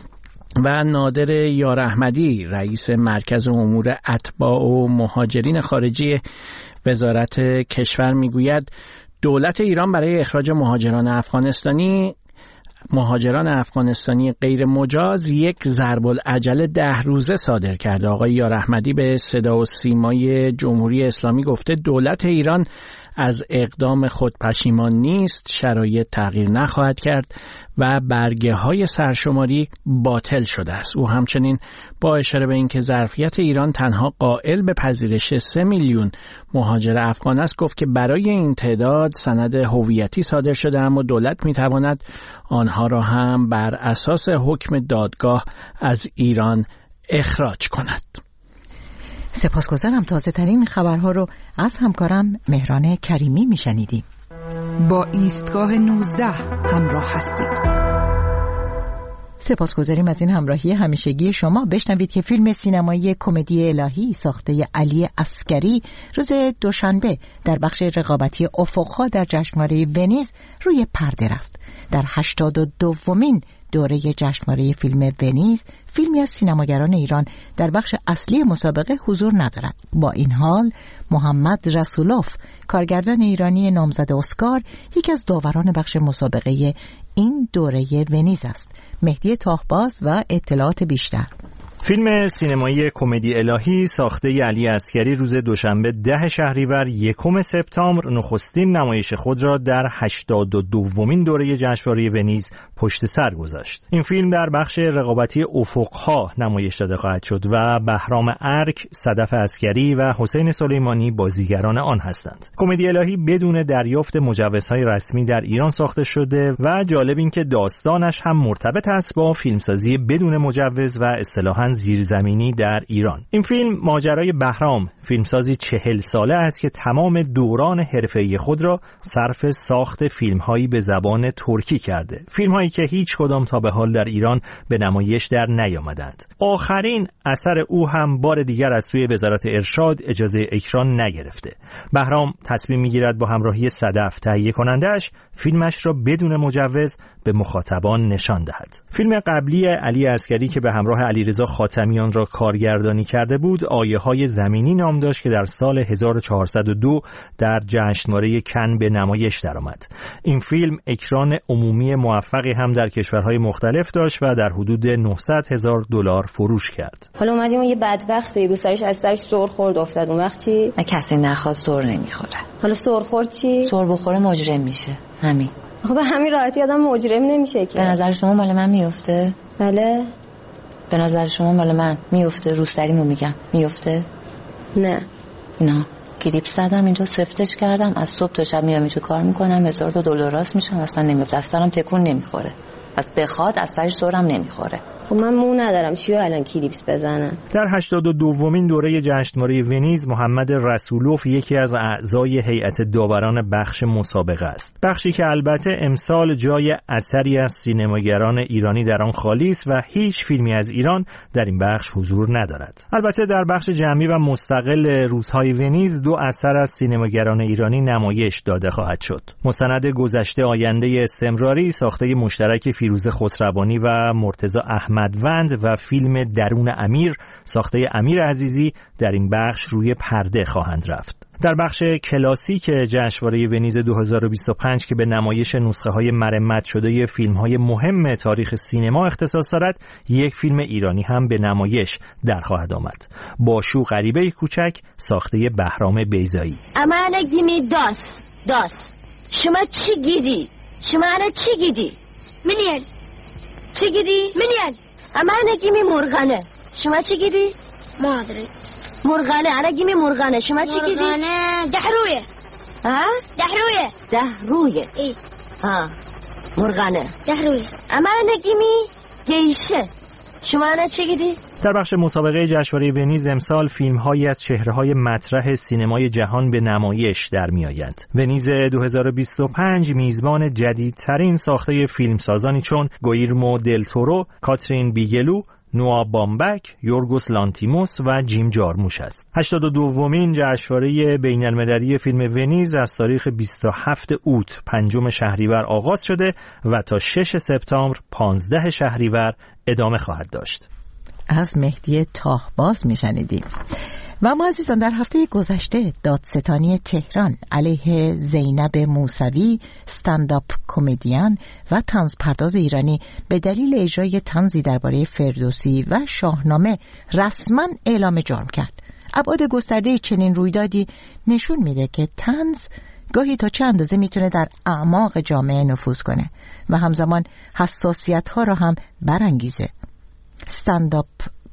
و نادر یار احمدی رئیس مرکز امور اتباع و مهاجرین خارجی وزارت کشور میگوید دولت ایران برای اخراج مهاجران افغانستانی مهاجران افغانستانی غیر مجاز یک ضرب العجل ده روزه صادر کرده. آقای یار احمدی به صدا و سیمای جمهوری اسلامی گفته دولت ایران از اقدام خود پشیمان نیست، شرایط تغییر نخواهد کرد و برگه های سرشماری باطل شده است. او همچنین با اشاره به اینکه ظرفیت ایران تنها قائل به پذیرش سه میلیون مهاجر افغان است گفت که برای این تعداد سند هویتی صادر شده اما دولت میتواند آنها را هم بر اساس حکم دادگاه از ایران اخراج کند. سپاسگزارم. تازه ترین خبرها رو از همکارم مهران کریمی میشنیدیم. با ایستگاه نوزده همراه هستید. سپاسگزاریم از این همراهی همیشگی شما. بشنوید که فیلم سینمایی کمدی الهی ساخته علی عسکری روز دوشنبه در بخش رقابتی افق‌ها در جشنواره ونیز روی پرده رفت. در هشتاد و دومین دوره جشنواره فیلم ونیز فیلمی از سینماگران ایران در بخش اصلی مسابقه حضور ندارد. با این حال محمد رسولوف کارگردان ایرانی نامزد اسکار یکی از داوران بخش مسابقه این دوره ونیز است. مهدی تاهباز و اطلاعات بیشتر. فیلم سینمایی کمدی الهی ساخته علی عسگری روز دوشنبه ده شهریور یکم سپتامبر نخستین نمایش خود را در هشتاد و دومین دوره جشنواره ونیز پشت سر گذاشت. این فیلم در بخش رقابتی افقها نمایش داده خواهد شد و بهرام ارک، صدف عسگری و حسین سلیمانی بازیگران آن هستند. کمدی الهی بدون دریافت مجوزهای رسمی در ایران ساخته شده و جالب این که داستانش هم مرتبط است با فیلمسازی بدون مجوز و اصطلاحاً زیرزمینی در ایران. این فیلم ماجرای بهرام، فیلمسازی چهل ساله است که تمام دوران حرفه‌ای خود را صرف ساخت فیلم‌هایی به زبان ترکی کرده. فیلم‌هایی که هیچ کدام تا به حال در ایران به نمایش در نیامدند. آخرین اثر او هم بار دیگر از سوی وزارت ارشاد اجازه اکران نگرفته. بهرام تصمیم می‌گیرد با همراهی صدف تهیه کننده‌اش فیلمش را بدون مجوز به مخاطبان نشان دهد. فیلم قبلی علی عسگری که به همراه علیرضا خاتمیان را کارگردانی کرده بود، آیه‌های زمینی نام داشت که در سال هزار و چهارصد و دو در جشنواره کن به نمایش درآمد. این فیلم اکران عمومی موفقی هم در کشورهای مختلف داشت و در حدود نهصد هزار دلار فروش کرد. حالا اومدیم یه بدبختی رو سرش از سرش سر خورد افتاد، اون وقت چی؟ کسی نخواد سر نمیخوره. حالا سر خورد چی؟ سر بخوره مجرم میشه. همین. خب به همین راحتی آدم مجرم نمیشه که. به نظر شما مال من میفته؟ بله. به نظر شما مال من میفته؟ روسریمو میگم میفته؟ نه. نه. کلیپ زدم اینجا سفتش کردم، از صبح تا شب میام اینجا کار میکنم، هزار تا دلار راست میشم، اصلا نمیفته. از سرم تکون نمیخوره. پس بخواد از سرش سرم نمیخوره. خب من مو ندارم چیو الان کلیپس بزنم. در هشتاد و دومین دوره جشنواره ونیز محمد رسولوف یکی از اعضای هیئت داوران بخش مسابقه است. بخشی که البته امسال جای اثری از سینماگران ایرانی در آن خالی است و هیچ فیلمی از ایران در این بخش حضور ندارد. البته در بخش جمعی و مستقل روزهای ونیز دو اثر از سینماگران ایرانی نمایش داده خواهد شد. مستند گذشته آینده استمراری ساخته مشترک فیروزه خسروانی و مرتضی احمدوند و فیلم درون امیر ساخته امیر عزیزی در این بخش روی پرده خواهند رفت. در بخش کلاسیک جشنواره ونیز دو هزار و بیست و پنج که به نمایش نسخه های مرمت شده فیلم های مهم تاریخ سینما اختصاص دارد، یک فیلم ایرانی هم به نمایش در خواهد آمد. باشو غریبه کوچک ساخته بهرام بیضایی. امانه گیمی داس داس شما چی گیدی؟ شما انا چی گیدی؟ منین چی گیدی؟ منین امانه گیمی مرغانه شما چی گیدی؟ مادری مرغانه انا گیمی مرغانه شما چی گیدی؟ مرغانه دحرویه. ها؟ دحرویه دحرویه ای ها مرغانه دحرویه امانه گیمی گیشه شما انا چی گیدی؟ در بخش مسابقه جشنواره ونیز امسال فیلم‌هایی از چهره‌های مطرح سینمای جهان به نمایش در می‌آیند. ونیز دو هزار و بیست و پنج میزبان جدیدترین ساخته فیلمسازانی چون گویرمو دل تورو، کاترین بیگلو، نوا بامبک، یورگوس لانتیموس و جیم جارموش است. هشتاد و دومین جشنواره بین‌المللی فیلم ونیز از تاریخ بیست و هفتم اوت پنجم شهریور آغاز شده و تا ششم سپتامبر پانزدهم شهریور ادامه خواهد داشت. از مهدی تاهباز میشنیدیم. و ما عزیزان در هفته گذشته دادستانی تهران علیه زینب موسوی، استندآپ کمدین و طنز پرداز ایرانی به دلیل اجرای طنزی درباره فردوسی و شاهنامه رسما اعلام جرم کرد. ابعاد گسترده چنین رویدادی نشون میده که طنز گاهی تا چه اندازه میتونه در اعماق جامعه نفوذ کنه و همزمان حساسیت ها را هم برانگیزه. استندآپ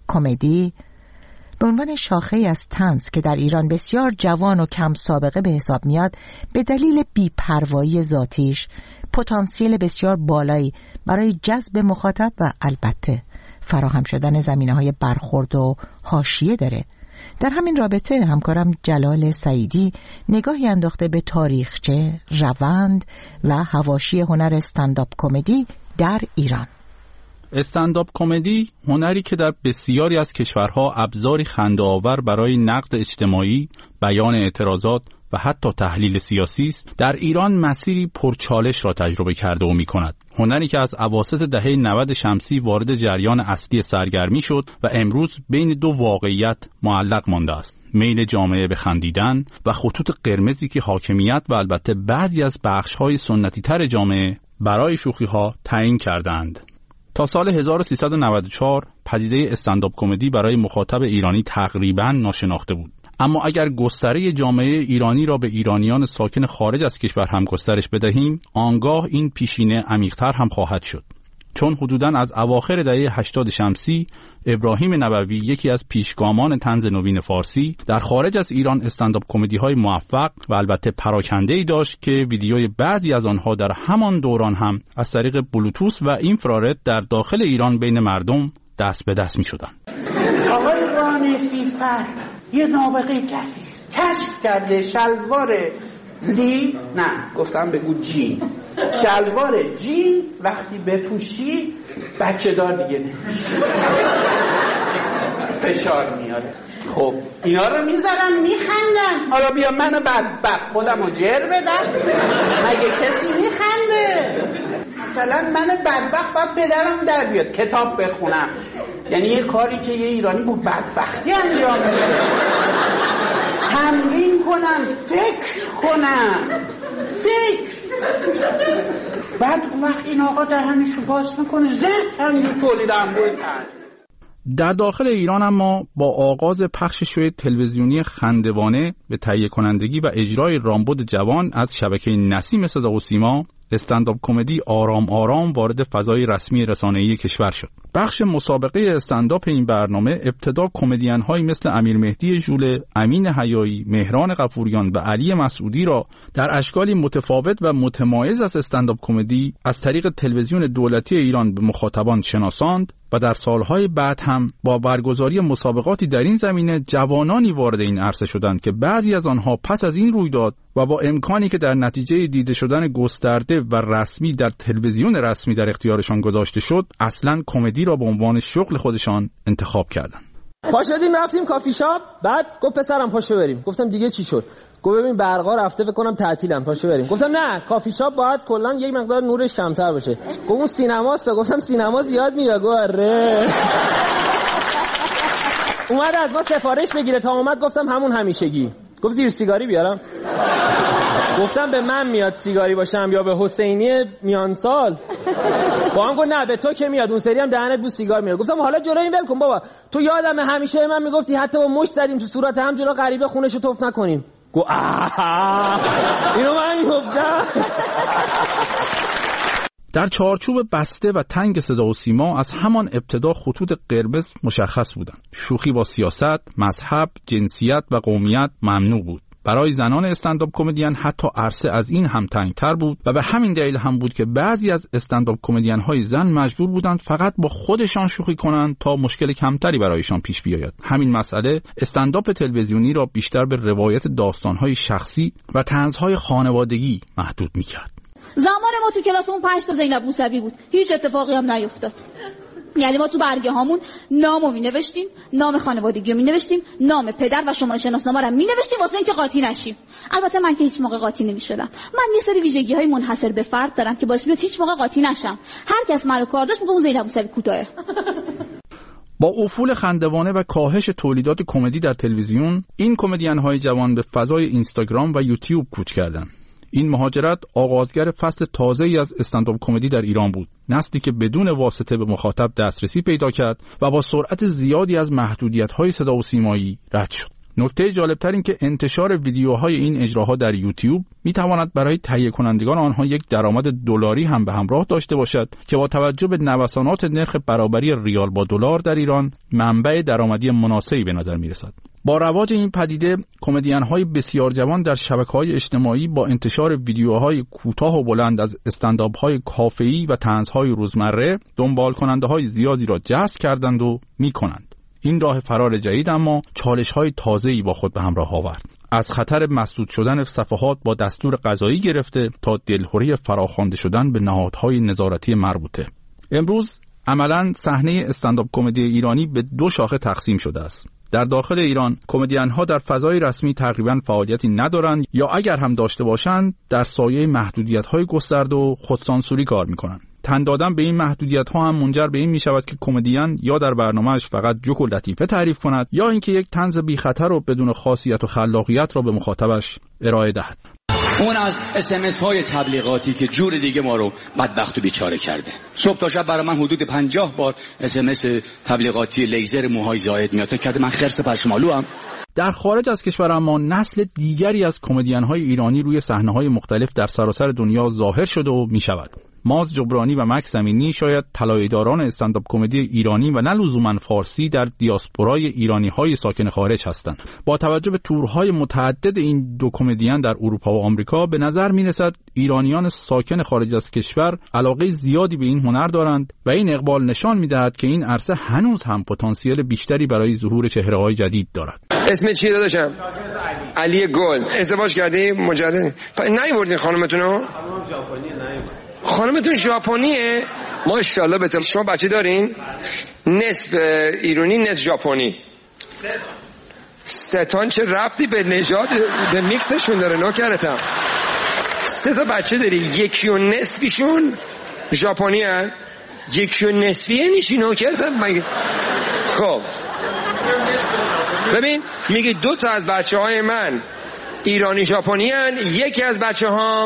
کمدی به عنوان شاخه از طنز که در ایران بسیار جوان و کم سابقه به حساب میاد، به دلیل بی‌پروایی ذاتیش پتانسیل بسیار بالایی برای جذب مخاطب و البته فراهم شدن زمینه‌های برخورد و حاشیه داره. در همین رابطه همکارم جلال سعیدی نگاهی انداخته به تاریخچه، روند و حواشی هنر استندآپ کمدی در ایران. استندآپ کمدی هنری که در بسیاری از کشورها ابزاری خنده‌آور برای نقد اجتماعی، بیان اعتراضات و حتی تحلیل سیاسی است، در ایران مسیری پرچالش را تجربه کرده و می‌کند. هنری که از اواسط دهه نود شمسی وارد جریان اصلی سرگرمی شد و امروز بین دو واقعیت معلق مانده است: میل جامعه به خندیدن و خطوط قرمزی که حاکمیت و البته بعضی از بخش‌های سنتی‌تر جامعه برای شوخی‌ها تعیین کردند. تا سال هزار و سیصد و نود و چهار پدیده استندآپ کمدی برای مخاطب ایرانی تقریباً ناشناخته بود. اما اگر گستره جامعه ایرانی را به ایرانیان ساکن خارج از کشور هم گسترش بدهیم، آنگاه این پیشینه عمیق‌تر هم خواهد شد. چون حدوداً از اواخر دهه هشتاد شمسی ابراهیم نبوی، یکی از پیشگامان طنز نوین فارسی، در خارج از ایران استندآپ کمدی‌های موفق و البته پراکنده‌ای داشت که ویدیوی بعضی از آنها در همان دوران هم از طریق بلوتوث و اینفرارد در داخل ایران بین مردم دست به دست می‌شدند. آقای رانی فیفر یه نابغه جدید کشف کرده، شلوار لی نه گفتم بگو جین، شلوار جین وقتی بپوشی بچه دار دیگه نمیشه، فشار میاره. خب اینا رو میذارن میخندن. حالا بیا من بدبخت خودم رو جر بدم، مگه کسی میخنده؟ مثلا من بدبخت باید پدرم در بیاد کتاب بخونم، یعنی یه کاری که یه ایرانی با بدبختی انجام میده. تمرین کنم، فکر کنم، فکر. بعد اون وقت این آقا دهنشو باز میکنه، ذهن هم تولید انبوه کرد. در داخل ایران اما با آغاز پخش شوی تلویزیونی خندوانه به تهیه کنندگی و اجرای رامبد جوان از شبکه نسیم صدا و سیما، استندآپ کمدی آرام آرام وارد فضای رسمی رسانه‌ای کشور شد. بخش مسابقه استندآپ این برنامه ابتدا کمدین‌هایی مثل امیر مهدی ژوله، امین حیایی، مهران غفوریان و علی مسعودی را در اشکالی متفاوت و متمایز از استندآپ کمدی از طریق تلویزیون دولتی ایران به مخاطبان شناساند و در سالهای بعد هم با برگزاری مسابقاتی در این زمینه جوانانی وارد این عرصه شدند که بعضی از آنها پس از این رویداد و با امکانی که در نتیجه دیده شدن گسترده و رسمی در تلویزیون رسمی در اختیارشان گذاشته شد، اصلاً کمدی را به عنوان شغل خودشان انتخاب کردند. پا شدیم رفتیم کافی شاپ، بعد گفت پسرم پاشو بریم. گفتم دیگه چی شد؟ گفت ببین برقا رفته فکر کنم تعطیلن، پاشو بریم. گفتم نه، کافی شاپ باید کلا یک مقدار نورش کمتر باشه. گفت اون سینماست. گفتم سینما زیاد میاد. گفت آره. اومد از ما سفارش بگیره تا اومد گفتم همون همیشگی. گفت زیر سیگاری بیارم؟ گفتم به من میاد سیگاری باشم یا به حسینی میان سال؟ با هم گفت نه به تو که میاد، اون سری هم دهنت بو سیگار میاد. گفتم حالا جلوی این ول کن بابا، تو یادمه همیشه من میگفتی حتی با مشت زدیم تو صورت هم جلو غریبه خونشو توف نکنیم. گفت آها اینو من میگفتم. در چارچوب بسته و تنگ صدا و سیما از همان ابتدا خطوط قرمز مشخص بودند. شوخی با سیاست، مذهب، جنسیت و قومیت ممنوع بود. برای زنان استندآپ کمدین حتی عرصه از این هم تنگتر بود و به همین دلیل هم بود که بعضی از استندآپ کمدین های زن مجبور بودند فقط با خودشان شوخی کنند تا مشکل کمتری برایشان پیش بیاید. همین مسئله استندآپ تلویزیونی را بیشتر به روایت داستان‌های شخصی و طنزهای خانوادگی محدود می‌کرد. زمان ما تو کلاسمون پنج تا زینب موسوی بود، هیچ اتفاقی هم نیفتاد. یعنی ما تو برگه هامون نامو می نوشتیم، نام خانوادگی رو می نوشتیم، نام پدر و شماره شناسنامه رو می نوشتیم واسه اینکه قاطی نشیم. البته من که هیچ موقع قاطی نمی شدم. من یه سری ویژگی های منحصر به فرد دارم که باعث میشه هیچ موقع قاطی نشم. هر کس منو کار داشت میگه اون زینب موسوی کوتاهه. با افول خندوانه و کاهش تولیدات کمدی در تلویزیون، این کمدین‌های جوان به فضای اینستاگرام و یوتیوب کوچ کردند. این مهاجرت آغازگر فصل تازه‌ای از استندآپ کمدی در ایران بود، نسلی که بدون واسطه به مخاطب دسترسی پیدا کرد و با سرعت زیادی از محدودیت‌های صدا و سیمایی رد شد. نکته جالبتر این که انتشار ویدیوهای این اجراها در یوتیوب میتواند برای تهیه کنندگان آنها یک درآمد دلاری هم به همراه داشته باشد که با توجه به نوسانات نرخ برابری ریال با دلار در ایران منبع درآمدی مناسبی به نظر میرسد. با رواج این پدیده کمدین‌های بسیار جوان در شبکه‌های اجتماعی با انتشار ویدیوهای کوتاه و بلند از استندآپ‌های کافه‌ای و طنزهای روزمره دنبال کننده‌های زیادی را جذب کردند و می‌کنند. این راه فرار جدید اما چالش‌های تازه‌ای با خود به همراه آورد. از خطر مسدود شدن صفحات با دستور قضایی گرفته تا دلخوری فراخوانده شدن به نهادهای نظارتی مربوطه. امروز عملاً صحنه استندآپ کمدی ایرانی به دو شاخه تقسیم شده است. در داخل ایران کمدین‌ها در فضای رسمی تقریباً فعالیتی ندارند یا اگر هم داشته باشند در سایه محدودیت‌های گسترده و خودسانسوری کار می‌کنند. تن دادن به این محدودیت‌ها هم منجر به این می‌شود که کمدین یا در برنامه‌اش فقط جوک و لطیفه تعریف کند یا اینکه یک طنز بی خطر و بدون خاصیت و خلاقیت را به مخاطبش ارائه دهد. اون از اس ام اس های تبلیغاتی که جور دیگه ما رو بدبخت و بیچاره کرده. صبح تا شب برای من حدود پنجاه بار اس ام اس تبلیغاتی لیزر موهای زائد میاد. کرده من خرس پشمالوام. در خارج از کشور اما نسل دیگری از کمدین‌های ایرانی روی صحنه‌های مختلف در سراسر دنیا ظاهر شده و می‌شود. ماز جبرانی و مکس امینی شاید طلایه‌داران استندآپ کمدی ایرانی و نه لزوماً فارسی در دیاسپورای ایرانی‌های ساکن خارج هستند. با توجه به تورهای متعدد این دو کمدین در اروپا و آمریکا به نظر می‌رسد ایرانیان ساکن خارج از کشور علاقه زیادی به این هنر دارند و این اقبال نشان می‌دهد که این عرصه هنوز هم پتانسیل بیشتری برای ظهور چهره‌های جدید دارد. اسم چیه داداشم؟ علی گل. ازدواج کردی؟ مجرد نیوردین خانمتونو؟ خانمتون ژاپنیه؟ ماشاءالله بهتر. شما بچه دارین؟ نصف ایرانی نصف ژاپنی. ستان چه ربطی به نژاد به میکسشون داره نوکرتم. سه تا بچه داری، یکی و نصفیشون ژاپنی هن، یکی و نصفیه میشی نوکرتم مگه؟ خب ببین میگه دو تا از بچه های من ایرانی ژاپنی هن، یکی از بچه هام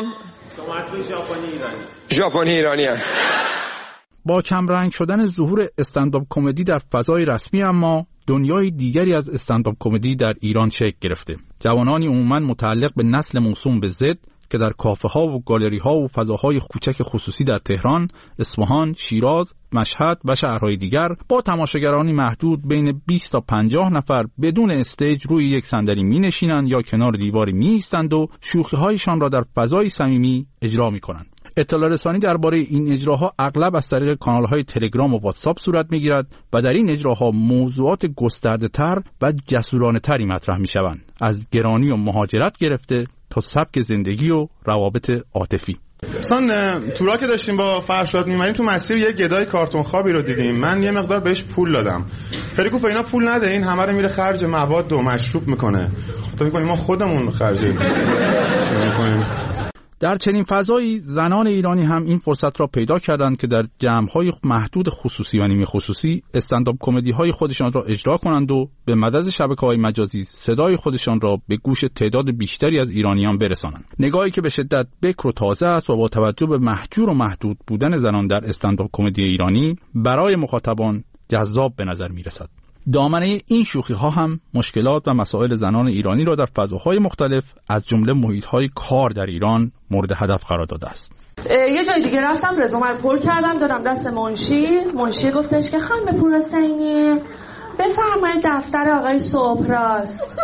ژاپنی ایرانی هن. با کمرنگ شدن ظهور استندآپ کمدی در فضای رسمی اما دنیای دیگری از استندآپ کمدی در ایران شکل گرفته. جوانانی عموماً متعلق به نسل موسوم به زد که در کافه ها و گالری ها و فضاهای کوچک خصوصی در تهران، اصفهان، شیراز، مشهد و شهرهای دیگر با تماشاگرانی محدود بین بیست تا پنجاه نفر بدون استیج روی یک صندلی می‌نشینند یا کنار دیواری می‌ایستند و شوخی‌هایشان را در فضای صمیمی اجرا می‌کنند. اطلاع رسانی درباره این اجراها اغلب از طریق کانال‌های تلگرام و واتساپ صورت می‌گیرد و در این اجراها موضوعات گسترده‌تر و جسورانه‌تری مطرح می‌شوند، از گرانی و مهاجرت گرفته تا سبک زندگی و روابط عاطفی. مثلا تورا که داشتیم با فرشاد میمریم تو مسیر یه گدای کارتون خوابی رو دیدیم. من یه مقدار بهش پول دادم. فریکو په اینا پول نده، این همه رو میره خرج مواد و مشروب میکنه. تو میگیم ما خودمون خرج میکنیم. در چنین فضایی زنان ایرانی هم این فرصت را پیدا کردند که در جمع‌های محدود خصوصی و نیمه خصوصی استندآپ کمدی‌های خودشان را اجرا کنند و به مدد شبکه‌های مجازی صدای خودشان را به گوش تعداد بیشتری از ایرانیان برسانند. نگاهی که به شدت بکر و تازه است و با توجه به محجور و محدود بودن زنان در استندآپ کمدی ایرانی برای مخاطبان جذاب به نظر می‌رسد. دامنه این شوخی ها هم مشکلات و مسائل زنان ایرانی را در فضاهای مختلف از جمله محیط های کار در ایران مورد هدف قرار داده است. یه جای دیگه رفتم رزومه رو پر کردم دادم دست منشی. منشی گفتش که خانم پورحسینی بفرمایید دفتر آقای صبحراست.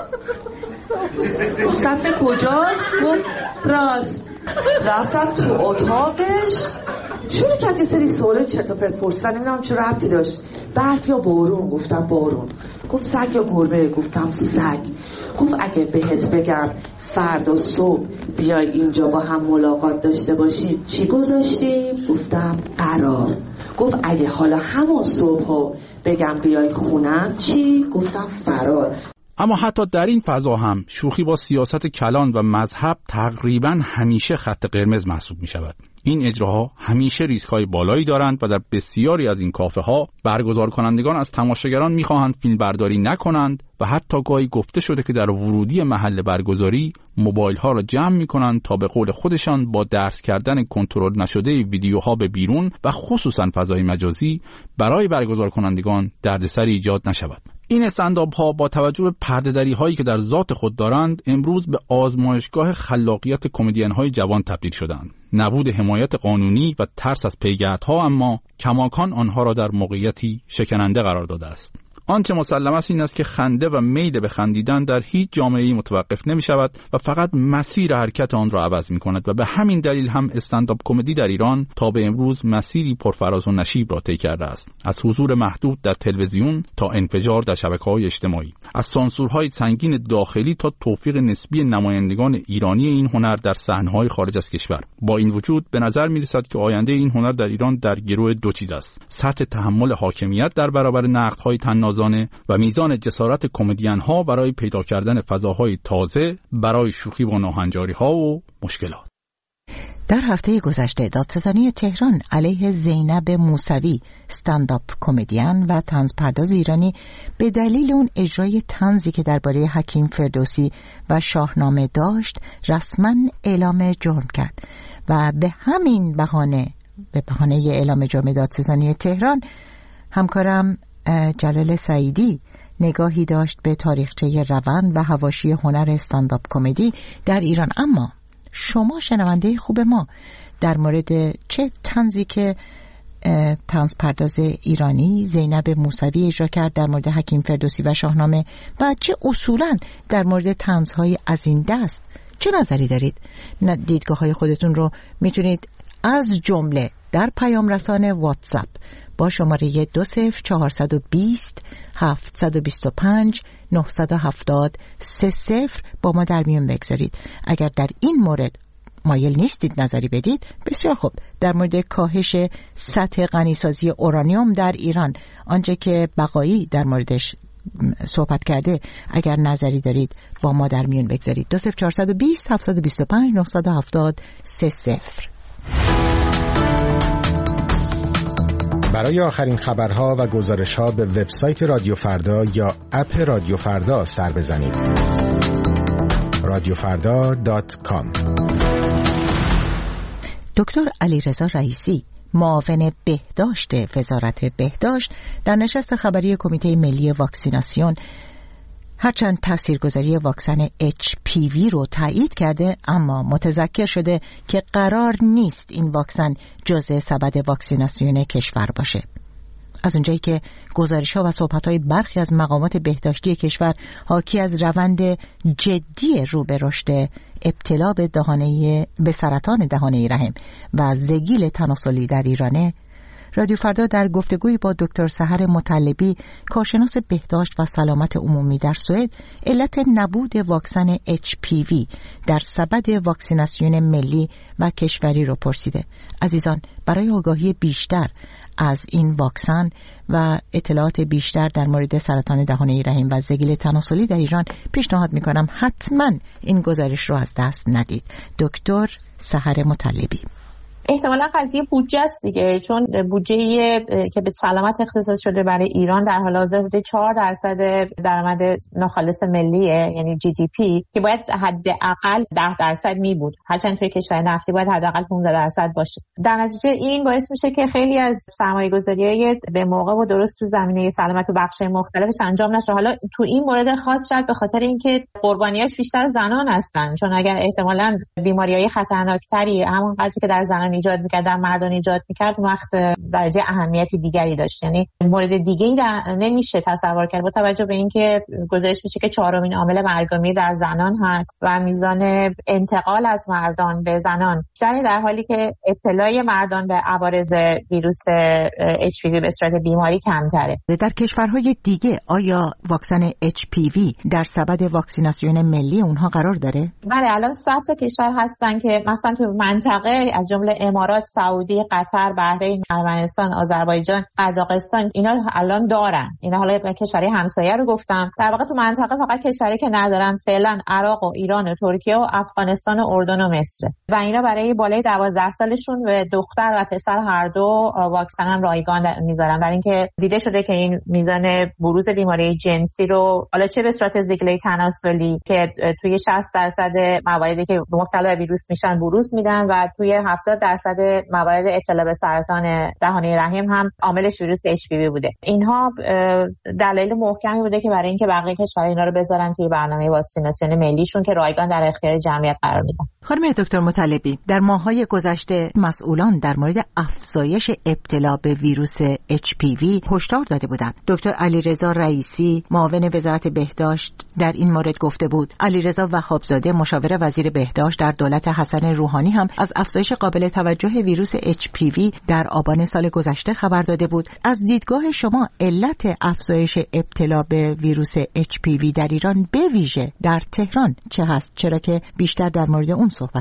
گفتم کجاست؟ گفت راست. رفتم تو اتاقش شروع کرد یه سری سوال چرت و پرت پرسیدن، نمیدونم چه ربطی داشت. برف یا بارون؟ گفتم بارون. گفت سگ یا گربه؟ گفتم سگ. گفت اگه بهت بگم فردا صبح بیای اینجا با هم ملاقات داشته باشیم چی گذاشتیم؟ گفتم قرار. گفت اگه حالا همون صبح بگم بیای خونم چی؟ گفتم فرار. اما حتی در این فضا هم شوخی با سیاست کلان و مذهب تقریباً همیشه خط قرمز محسوب می شود. این اجراها همیشه ریسک‌های بالایی دارند و در بسیاری از این کافه‌ها برگزار کنندگان از تماشاگران می‌خواهند فیلم برداری نکنند و حتی گاهی گفته شده که در ورودی محل برگزاری موبایل‌ها را جمع می‌کنند تا به قول خودشان با درس کردن کنترل نشده ویدیوها به بیرون و خصوصاً فضای مجازی برای برگزار کنندگان دردسری ایجاد نشود. این استندآپ ها با توجه به پرده‌دری هایی که در ذات خود دارند امروز به آزمایشگاه خلاقیت کمدین های جوان تبدیل شدند. نبود حمایت قانونی و ترس از پیگردها اما کماکان آنها را در موقعیتی شکننده قرار داده است. آنچه مسلم است این است که خنده و میل به خندیدن در هیچ جامعه‌ای متوقف نمی شود و فقط مسیر حرکت آن را عوض می کند و به همین دلیل هم استندآپ کمدی در ایران تا به امروز مسیری پرفراز و نشیب را طی کرده است. از حضور محدود در تلویزیون تا انفجار در شبکه‌های اجتماعی، از سانسورهای سنگین داخلی تا توفیق نسبی نمایندگان ایرانی این هنر در صحنه‌های خارج از کشور. با این وجود به نظر می‌رسد که آینده این هنر در ایران در گرو دو چیز است: سطح تحمل حاکمیت در برابر نقدهای طنازانه و میزان جسارت کمدین‌ها برای پیدا کردن فضاهای تازه برای شوخی با ناهنجاری‌ها و مشکلات. در هفته گذشته دادستانی تهران علیه زینب موسوی استندآپ کمدین و طنزپرداز ایرانی به دلیل اون اجرای طنزی که درباره حکیم فردوسی و شاهنامه داشت رسما اعلام جرم کرد و به همین بهانه به بهانه اعلام جرم دادستانی تهران همکارم جلال سعیدی نگاهی داشت به تاریخچه روند و حواشی هنر استندآپ کمدی در ایران. اما شما شنونده خوب ما در مورد چه طنزی که طنزپرداز ایرانی زینب موسوی اجرا کرد در مورد حکیم فردوسی و شاهنامه و چه اصولاً در مورد طنزهای از این دست چه نظری دارید؟ دیدگاه های خودتون رو میتونید از جمله در پیام رسان واتساپ با شماره دو صفر چهارصد و بیست هفتصد و بیست و پنج نهصد و هفتاد سه صفر با ما در میون بگذارید. اگر در این مورد مایل نیستید نظری بدید، بسیار خوب، در مورد کاهش سطح غنیسازی اورانیوم در ایران، آنچه که بقایی در موردش صحبت کرده، اگر نظری دارید با ما در میون بگذارید. دو صفر چهارصد و بیست هفتصد و بیست و پنج نهصد و هفتاد سه صفر. برای آخرین خبرها و گزارش‌ها به وبسایت رادیو فردا یا اپ رادیو فردا سر بزنید. رادیو فردا دات کام. دکتر علیرضا رئیسی، معاون بهداشت وزارت بهداشت، در نشست خبری کمیته ملی واکسیناسیون هرچند تاثیرگذاری واکسن اچ پی وی رو تایید کرده، اما متذکر شده که قرار نیست این واکسن جزء سبد واکسیناسیون کشور باشه. از اونجایی که گزارش‌ها و صحبت‌های برخی از مقامات بهداشتی کشور حاکی از روند جدی رو به رشد ابتلا به دهانه به سرطان دهانه رحم و زگیل تناسلی در ایرانه، رادیو فردا در گفتگویی با دکتر سحر مطلبی، کارشناس بهداشت و سلامت عمومی در سوئد، علت نبود واکسن اچ پی وی در سبد واکسیناسیون ملی و کشوری رو پرسیده. عزیزان، برای آگاهی بیشتر از این واکسن و اطلاعات بیشتر در مورد سرطان دهانه رحم و زگیل تناسلی در ایران پیشنهاد میکنم حتما این گزارش رو از دست ندید. دکتر سحر مطلبی: احتمالا قضیه بودجه است دیگه، چون بودجه که به سلامت اختصاص شده برای ایران در حال حاضر بوده چهار درصد درآمد ناخالص ملیه، یعنی جی دی پی، که باید حداقل ده درصد می بود، هرچند توی کشور نفتی باید حداقل پانزده درصد باشه. در نتیجه این باعث میشه که خیلی از سرمایه‌گذاری‌های به موقع و درست تو زمینه سلامت و بخش‌های مختلفش انجام نشه. حالا تو این مورد خاص شاید به خاطر اینکه قربانیاش بیشتر زنان هستن، چون اگر احتمالاً بیماری‌های خطرناکتری همونقدر که در زنان ایجاد میکرد در مردان ایجاد میکرد، وقت درجه اهمیتی دیگری داشت. یعنی مورد دیگه‌ای نمیشه تصور کرد با توجه به اینکه گزارش میشه که چهارمین عامل مرگ‌آمیر در زنان هست و میزان انتقال از مردان به زنان در در حالی که ابتلای مردان به عوارض ویروس اچ پی وی به صورت بیماری کمتره. در کشورهای دیگه آیا واکسن اچ پی وی در سبد واکسیناسیون ملی اونها قرار داره؟ بله، الان صد تا کشور هستن که مثلا تو منطقه از جمله امارات، سعودی، قطر، بحرین، ارمنستان، آذربایجان، قزاقستان، اینا الان دارن. اینا حالا کشورهای همسایه رو گفتم. در واقع تو منطقه فقط کشوری که ندارن فعلا عراق و ایران و ترکیه و افغانستان و اردن و مصر، و اینا برای بالای دوازده سالشون و دختر و پسر هر دو واکسن هم رایگان میذارن، برای اینکه دیده شده که این میزان بروز بیماری جنسی رو حالا چه به صورت زگیل تناسلی که توی شصت درصد مواردی که مبتلا به ویروس میشن بروز میدن و توی هفتاد درصد موارد ابتلا به سرطان دهانه رحم هم عاملش ویروس اچ پی وی بوده. اینها دلایل محکمی بوده که برای اینکه بقیه کشورها اینا رو بذارن توی برنامه واکسیناسیون ملیشون که رایگان در اختیار جمعیت قرار میدن. خانم دکتر مطلبی، در ماه‌های گذشته مسئولان در مورد افزایش ابتلا به ویروس اچ پی وی هشدار داده بودند. دکتر علیرضا رئیسی، معاون وزارت بهداشت، در این مورد گفته بود. علیرضا وهابزاده، مشاور وزیر بهداشت در دولت حسن روحانی، هم از افزایش قابل توجه ویروس اچ پی وی در آبان سال گذشته خبر داده بود. از دیدگاه شما علت افزایش ابتلا به ویروس اچ پی وی در ایران به ویژه در تهران چه هست؟ چرا که بیشتر در مورد اون صحبت شده.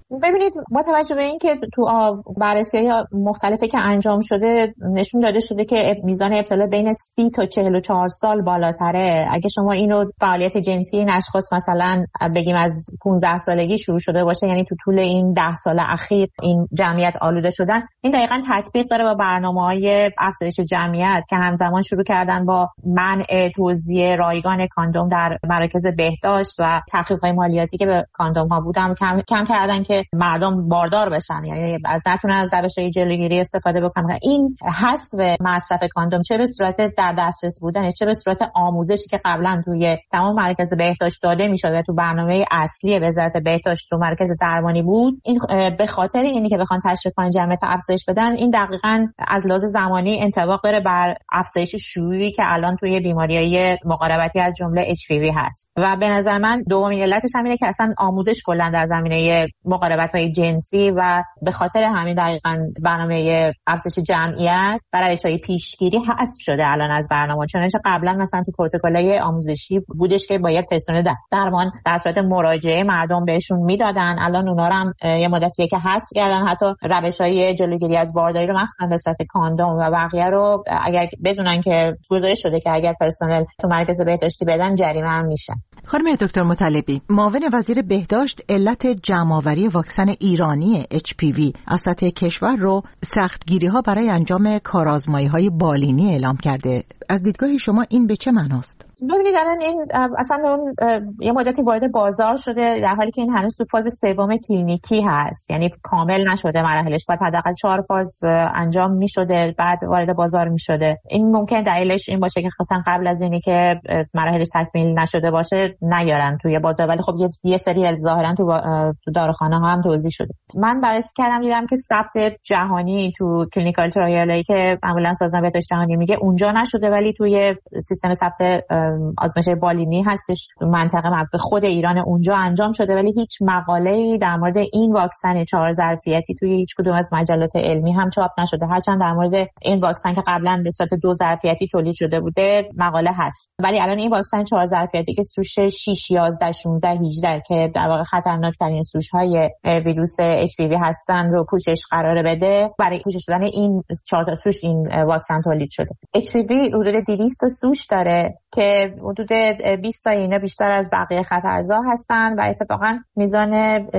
ببینید با توجه به این که تو بررسی‌های مختلفی که انجام شده نشون داده شده که میزان ابتلا بین سی تا چهل و چهار سال بالاتره. اگه شما اینو فعالیت جنسی این اشخاص مثلا بگیم از پانزده سالگی شروع شده باشه، یعنی تو طول این ده سال اخیر این جمعیت آلوده شدن، این دقیقاً تطبیق داره با برنامه‌های افزایش جمعیت که همزمان شروع کردن با منع توزیع رایگان کاندوم در مراکز بهداشت و تخفیف‌های مالیاتی که به کاندوم‌ها بودن کم کم کردن که مردم باردار بشن، یعنی نتونن از روش‌های جلوگیری استفاده بکنن. این حذف مصرف کاندوم چه به صورت در دسترس بودن چه به صورت آموزشی که قبلا توی تمام مراکز بهداشت داده میشد و تو برنامه اصلی وزارت بهداشت تو مرکز درمانی بود، این به خاطر اینی که بخوان تشویق کنن جمعیت افزایش بدن، این دقیقاً از لحاظ زمانی انطباق داره بر افزایش شیوعی که الان توی بیماری‌های مقاربتی از جمله اچ پی وی هست. و به نظر من دومین علتش همینه که اصلا آموزش کلا در زمینه مقاربت‌های جنسی و به خاطر همین دقیقاً برنامه افزایش جمعیت برای روش‌های پیشگیری حذف شده الان از برنامه، چنانچه قبلا مثلا تو پروتکل‌های آموزشی بودش که باید پرسنل درمان در صورت مراجعه مردم بهشون میدادن. الان اونا رو هم یه مدتیه که حذف کردن، حتی روش‌های جلوگیری از بارداری رو مخصوصا به صورت کاندوم و بقیه رو اگر بدونن که گزارش شده که اگر پرسنل تو مرکز بهداشتی بدن جریمه هم میشن. خانم دکتر مطلبی، معاون وزیر بهداشت علت جمع‌آوری واکسن ایرانی اچ پی وی از سطح کشور رو سختگیری‌ها برای انجام کارآزمایی‌های بالینی اعلام کرده. از دیدگاه شما این به چه معناست؟ ببینید الان این اصلا اون یه مدتی وارد بازار شده در حالی که این هنوز تو فاز سوم کلینیکی هست، یعنی کامل نشده مراحلش، باید حداقل چهار فاز انجام میشده بعد وارد بازار میشده. این ممکن دلیلش این باشه که مثلا قبل از اینی که مراحلش تکمیل نشده باشه نیارن توی بازار، ولی خب یه سری ظاهرا تو تو داروخانه ها هم توزیع شده. من بررسی کردم دیدم که ثبت جهانی تو کلینیکال ترایلی که معمولا سازمان بهداشت جهانی میگه اونجا نشده، ولی توی سیستم ثبت آزمایش بالینی هستش منطقه مربوط خود ایران اونجا انجام شده، ولی هیچ مقاله‌ای در مورد این واکسن چهار ظرفیتی توی هیچ کدوم از مجلات علمی هم چاپ نشده، هرچند در مورد این واکسن که قبلا به صورت دو ظرفیتی تولید شده بوده مقاله هست. ولی الان این واکسن چهار ظرفیتی که سوش شش، یازده، شانزده، هجده که در واقع خطرناکترین سوش‌های ویروس اچ پی وی هستن رو پوشش قرار بده، برای پوشش دادن این چهار تا سوش این واکسن تولید شده. اچ پی وی حدود دویست تا سوش داره که حدود بیست تا اینا بیشتر از بقیه خطرزا هستن و اتفاقا میزان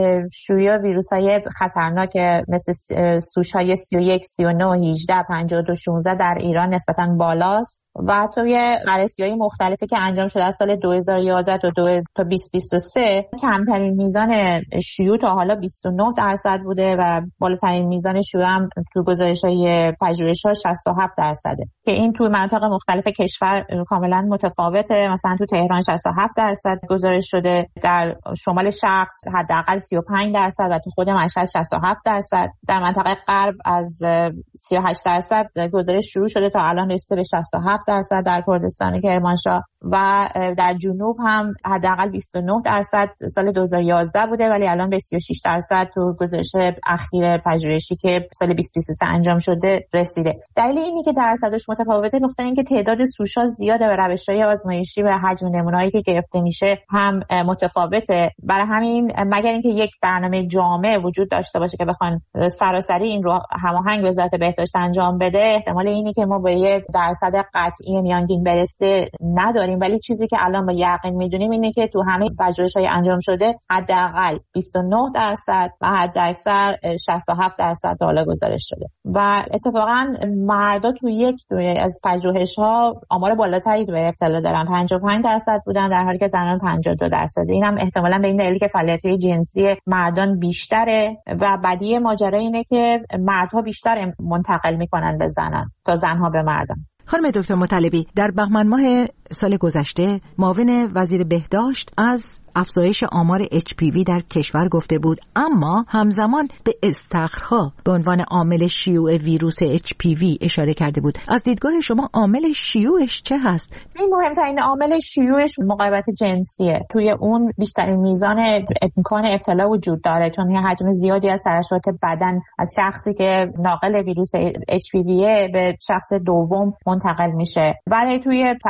شیوع ویروس‌های خطرناک مثل سوش‌های سی و یک، سی و نه، هجده، پنجاه و دو، شانزده در ایران نسبتاً بالاست و توی بررسی‌های مختلفی که انجام شده از سال دو هزار و یازده تا دو هزار تا بیست و بیست و سه کمترین میزان شیوع تا حالا بیست و نه درصد بوده و بالاترین میزان شیوع هم تو گزارش‌های پژوهش‌ها شصت و هفت درصده که این تو مناطق مختلف کشور کاملا متفاوته. مثلا تو تهران شصت و هفت درصد گزارش شده، در شمال شرق حداقل سی و پنج درصد و تو خود مشهد شصت و هفت درصد، در منطقه غرب از سی و هشت درصد گزارش شروع شده تا الان رسیده به شصت و هفت درصد در کردستان کرمانشاه و در جنوب هم حداقل بیست و نه درصد سال دو هزار و یازده بوده ولی الان به سی و شش درصد تو گزارش اخیر پژوهشی که سال بیست و بیست و سه انجام شده رسیده. دلیل اینی که درصدش متفاوته نقطه این که تعداد سوشا زیاده و روش‌های آزمایشی و حجم نمونه‌ای که گرفته میشه هم متفاوته. برای همین مگر اینکه یک برنامه جامع وجود داشته باشه که بخوان سراسری این رو هماهنگ وزارت بهداشت انجام بده، احتمال اینی که ما به یک درصد قطعی میانگین برسه نداریم، ولی چیزی که الان با یقین میدونیم اینه که تو همه پژوهش‌های انجام شده حداقل بیست و نه درصد و حداکثر شصت و هفت درصد حالا گزارش شده و اتفاقا مردا تو یک از پژوهش‌ها آمار بالاتری به ابتلا دارن، پنجاه و پنج درصد بودن در حالی که زنان پنجاه و دو درصد. اینم احتمالاً به این دلیل که فعالیت جنسی مردان بیشتره و بدیه ماجرا اینه که مردها بیشتر منتقل میکنن به زنان تا زنها به مردان. خانم دکتر مطلبی، در بهمن ماه سال گذشته معاون وزیر بهداشت از افزایش آمار اچ پی وی در کشور گفته بود، اما همزمان به استخرها به عنوان عامل شیوع ویروس اچ پی وی اشاره کرده بود. از دیدگاه شما عامل شیوعش چه هست؟ این مهمترین عامل شیوعش مقاومت جنسیه. توی اون بیشترین میزان امکان ابتلا وجود داره چون یه حجم زیادی از ترشحات بدن از شخصی که ناقل ویروس اچ پی وی به شخص دوم منتقل میشه. برای توی پژوهش‌هایی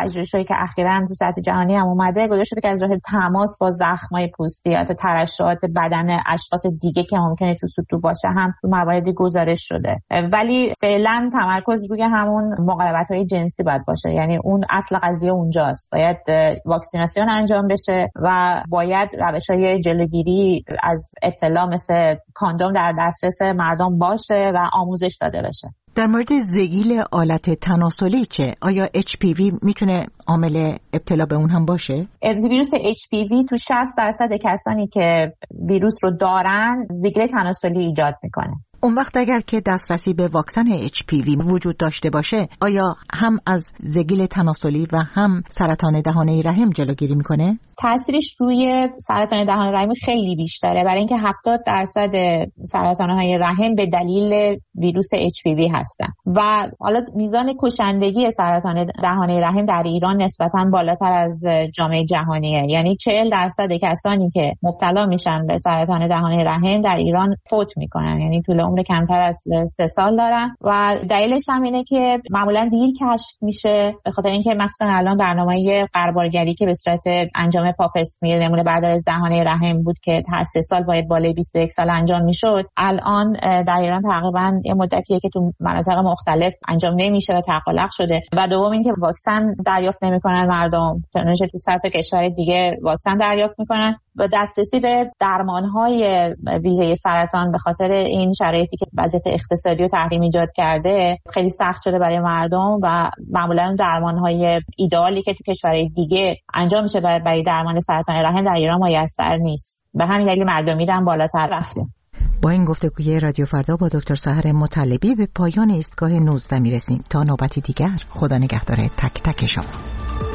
که اخیراً تو سطح جهانی هم اومده گذاشته شده که از راه تماس با زخمای پوستی یا ترشحات بدن اشخاص دیگه که ممکنه تو سطوح باشه هم تو مواردی گزارش شده، ولی فعلا تمرکز روی همون مقاربت‌های جنسی باید باشه. یعنی اون اصل قضیه اونجاست، باید واکسیناسیون انجام بشه و باید روش‌های جلوگیری از ابتلا مثل کاندوم در دسترس مردم باشه و آموزش داده بشه. در مورد زگیل آلت تناسلی چه؟ آیا اچ پی وی میتونه عامل ابتلا به اون هم باشه؟ ویروس اچ پی وی تو شصت درصد کسانی که ویروس رو دارن زگیل تناسلی ایجاد میکنه. اون وقت اگر که دسترسی به واکسن اچ پی وی وجود داشته باشه، آیا هم از زگیل تناسلی و هم سرطان دهانه رحم جلوگیری میکنه؟ تأثیرش روی سرطان دهان رحم خیلی بیشتره، برای اینکه هفتاد درصد سرطان‌های رحم به دلیل ویروس اچ پی وی هستن و حالا میزان کشندگی سرطان دهان رحم در ایران نسبتاً بالاتر از جامعه جهانیه. یعنی چهل درصد کسانی که مبتلا میشن به سرطان دهان رحم در ایران فوت میکنن، یعنی طول عمر کمتر از سه سال دارن و دلیلش هم اینه که معمولاً دیر کشف میشه، به خاطر اینکه مثلا الان برنامه‌ی قربالگری که به صورت انجام پاپ اسمیر نمونه برداری از دهانه رحم بود که هر سه سال باید بالای بیست و یک سال انجام میشد، الان در ایران تقریبا یه مدتیه که تو مناطق مختلف انجام نمیشه و تعلق شده. و دوم اینکه واکسن دریافت نمیکنن مردم، چنانچه تو صد تا کشور دیگه واکسن دریافت میکنن و دسترسی به درمانهای ویژه سرطان به خاطر این شرایطی که وضعیت اقتصادی و تحریم ایجاد کرده خیلی سخت شده برای مردم و معمولا درمانهای ایدئالی که تو کشورهای دیگه انجام میشه برای درمان سرطان رحم در ایران میسر نیست. به همین دلیل مردم میرن بالاتر رفتیم. با این گفتگوی رادیو فردا با دکتر سحر مطلبی به پایان ایستگاه نوزده میرسیم. تا نوبتی دیگر، خدا نگهدار تک تک شما.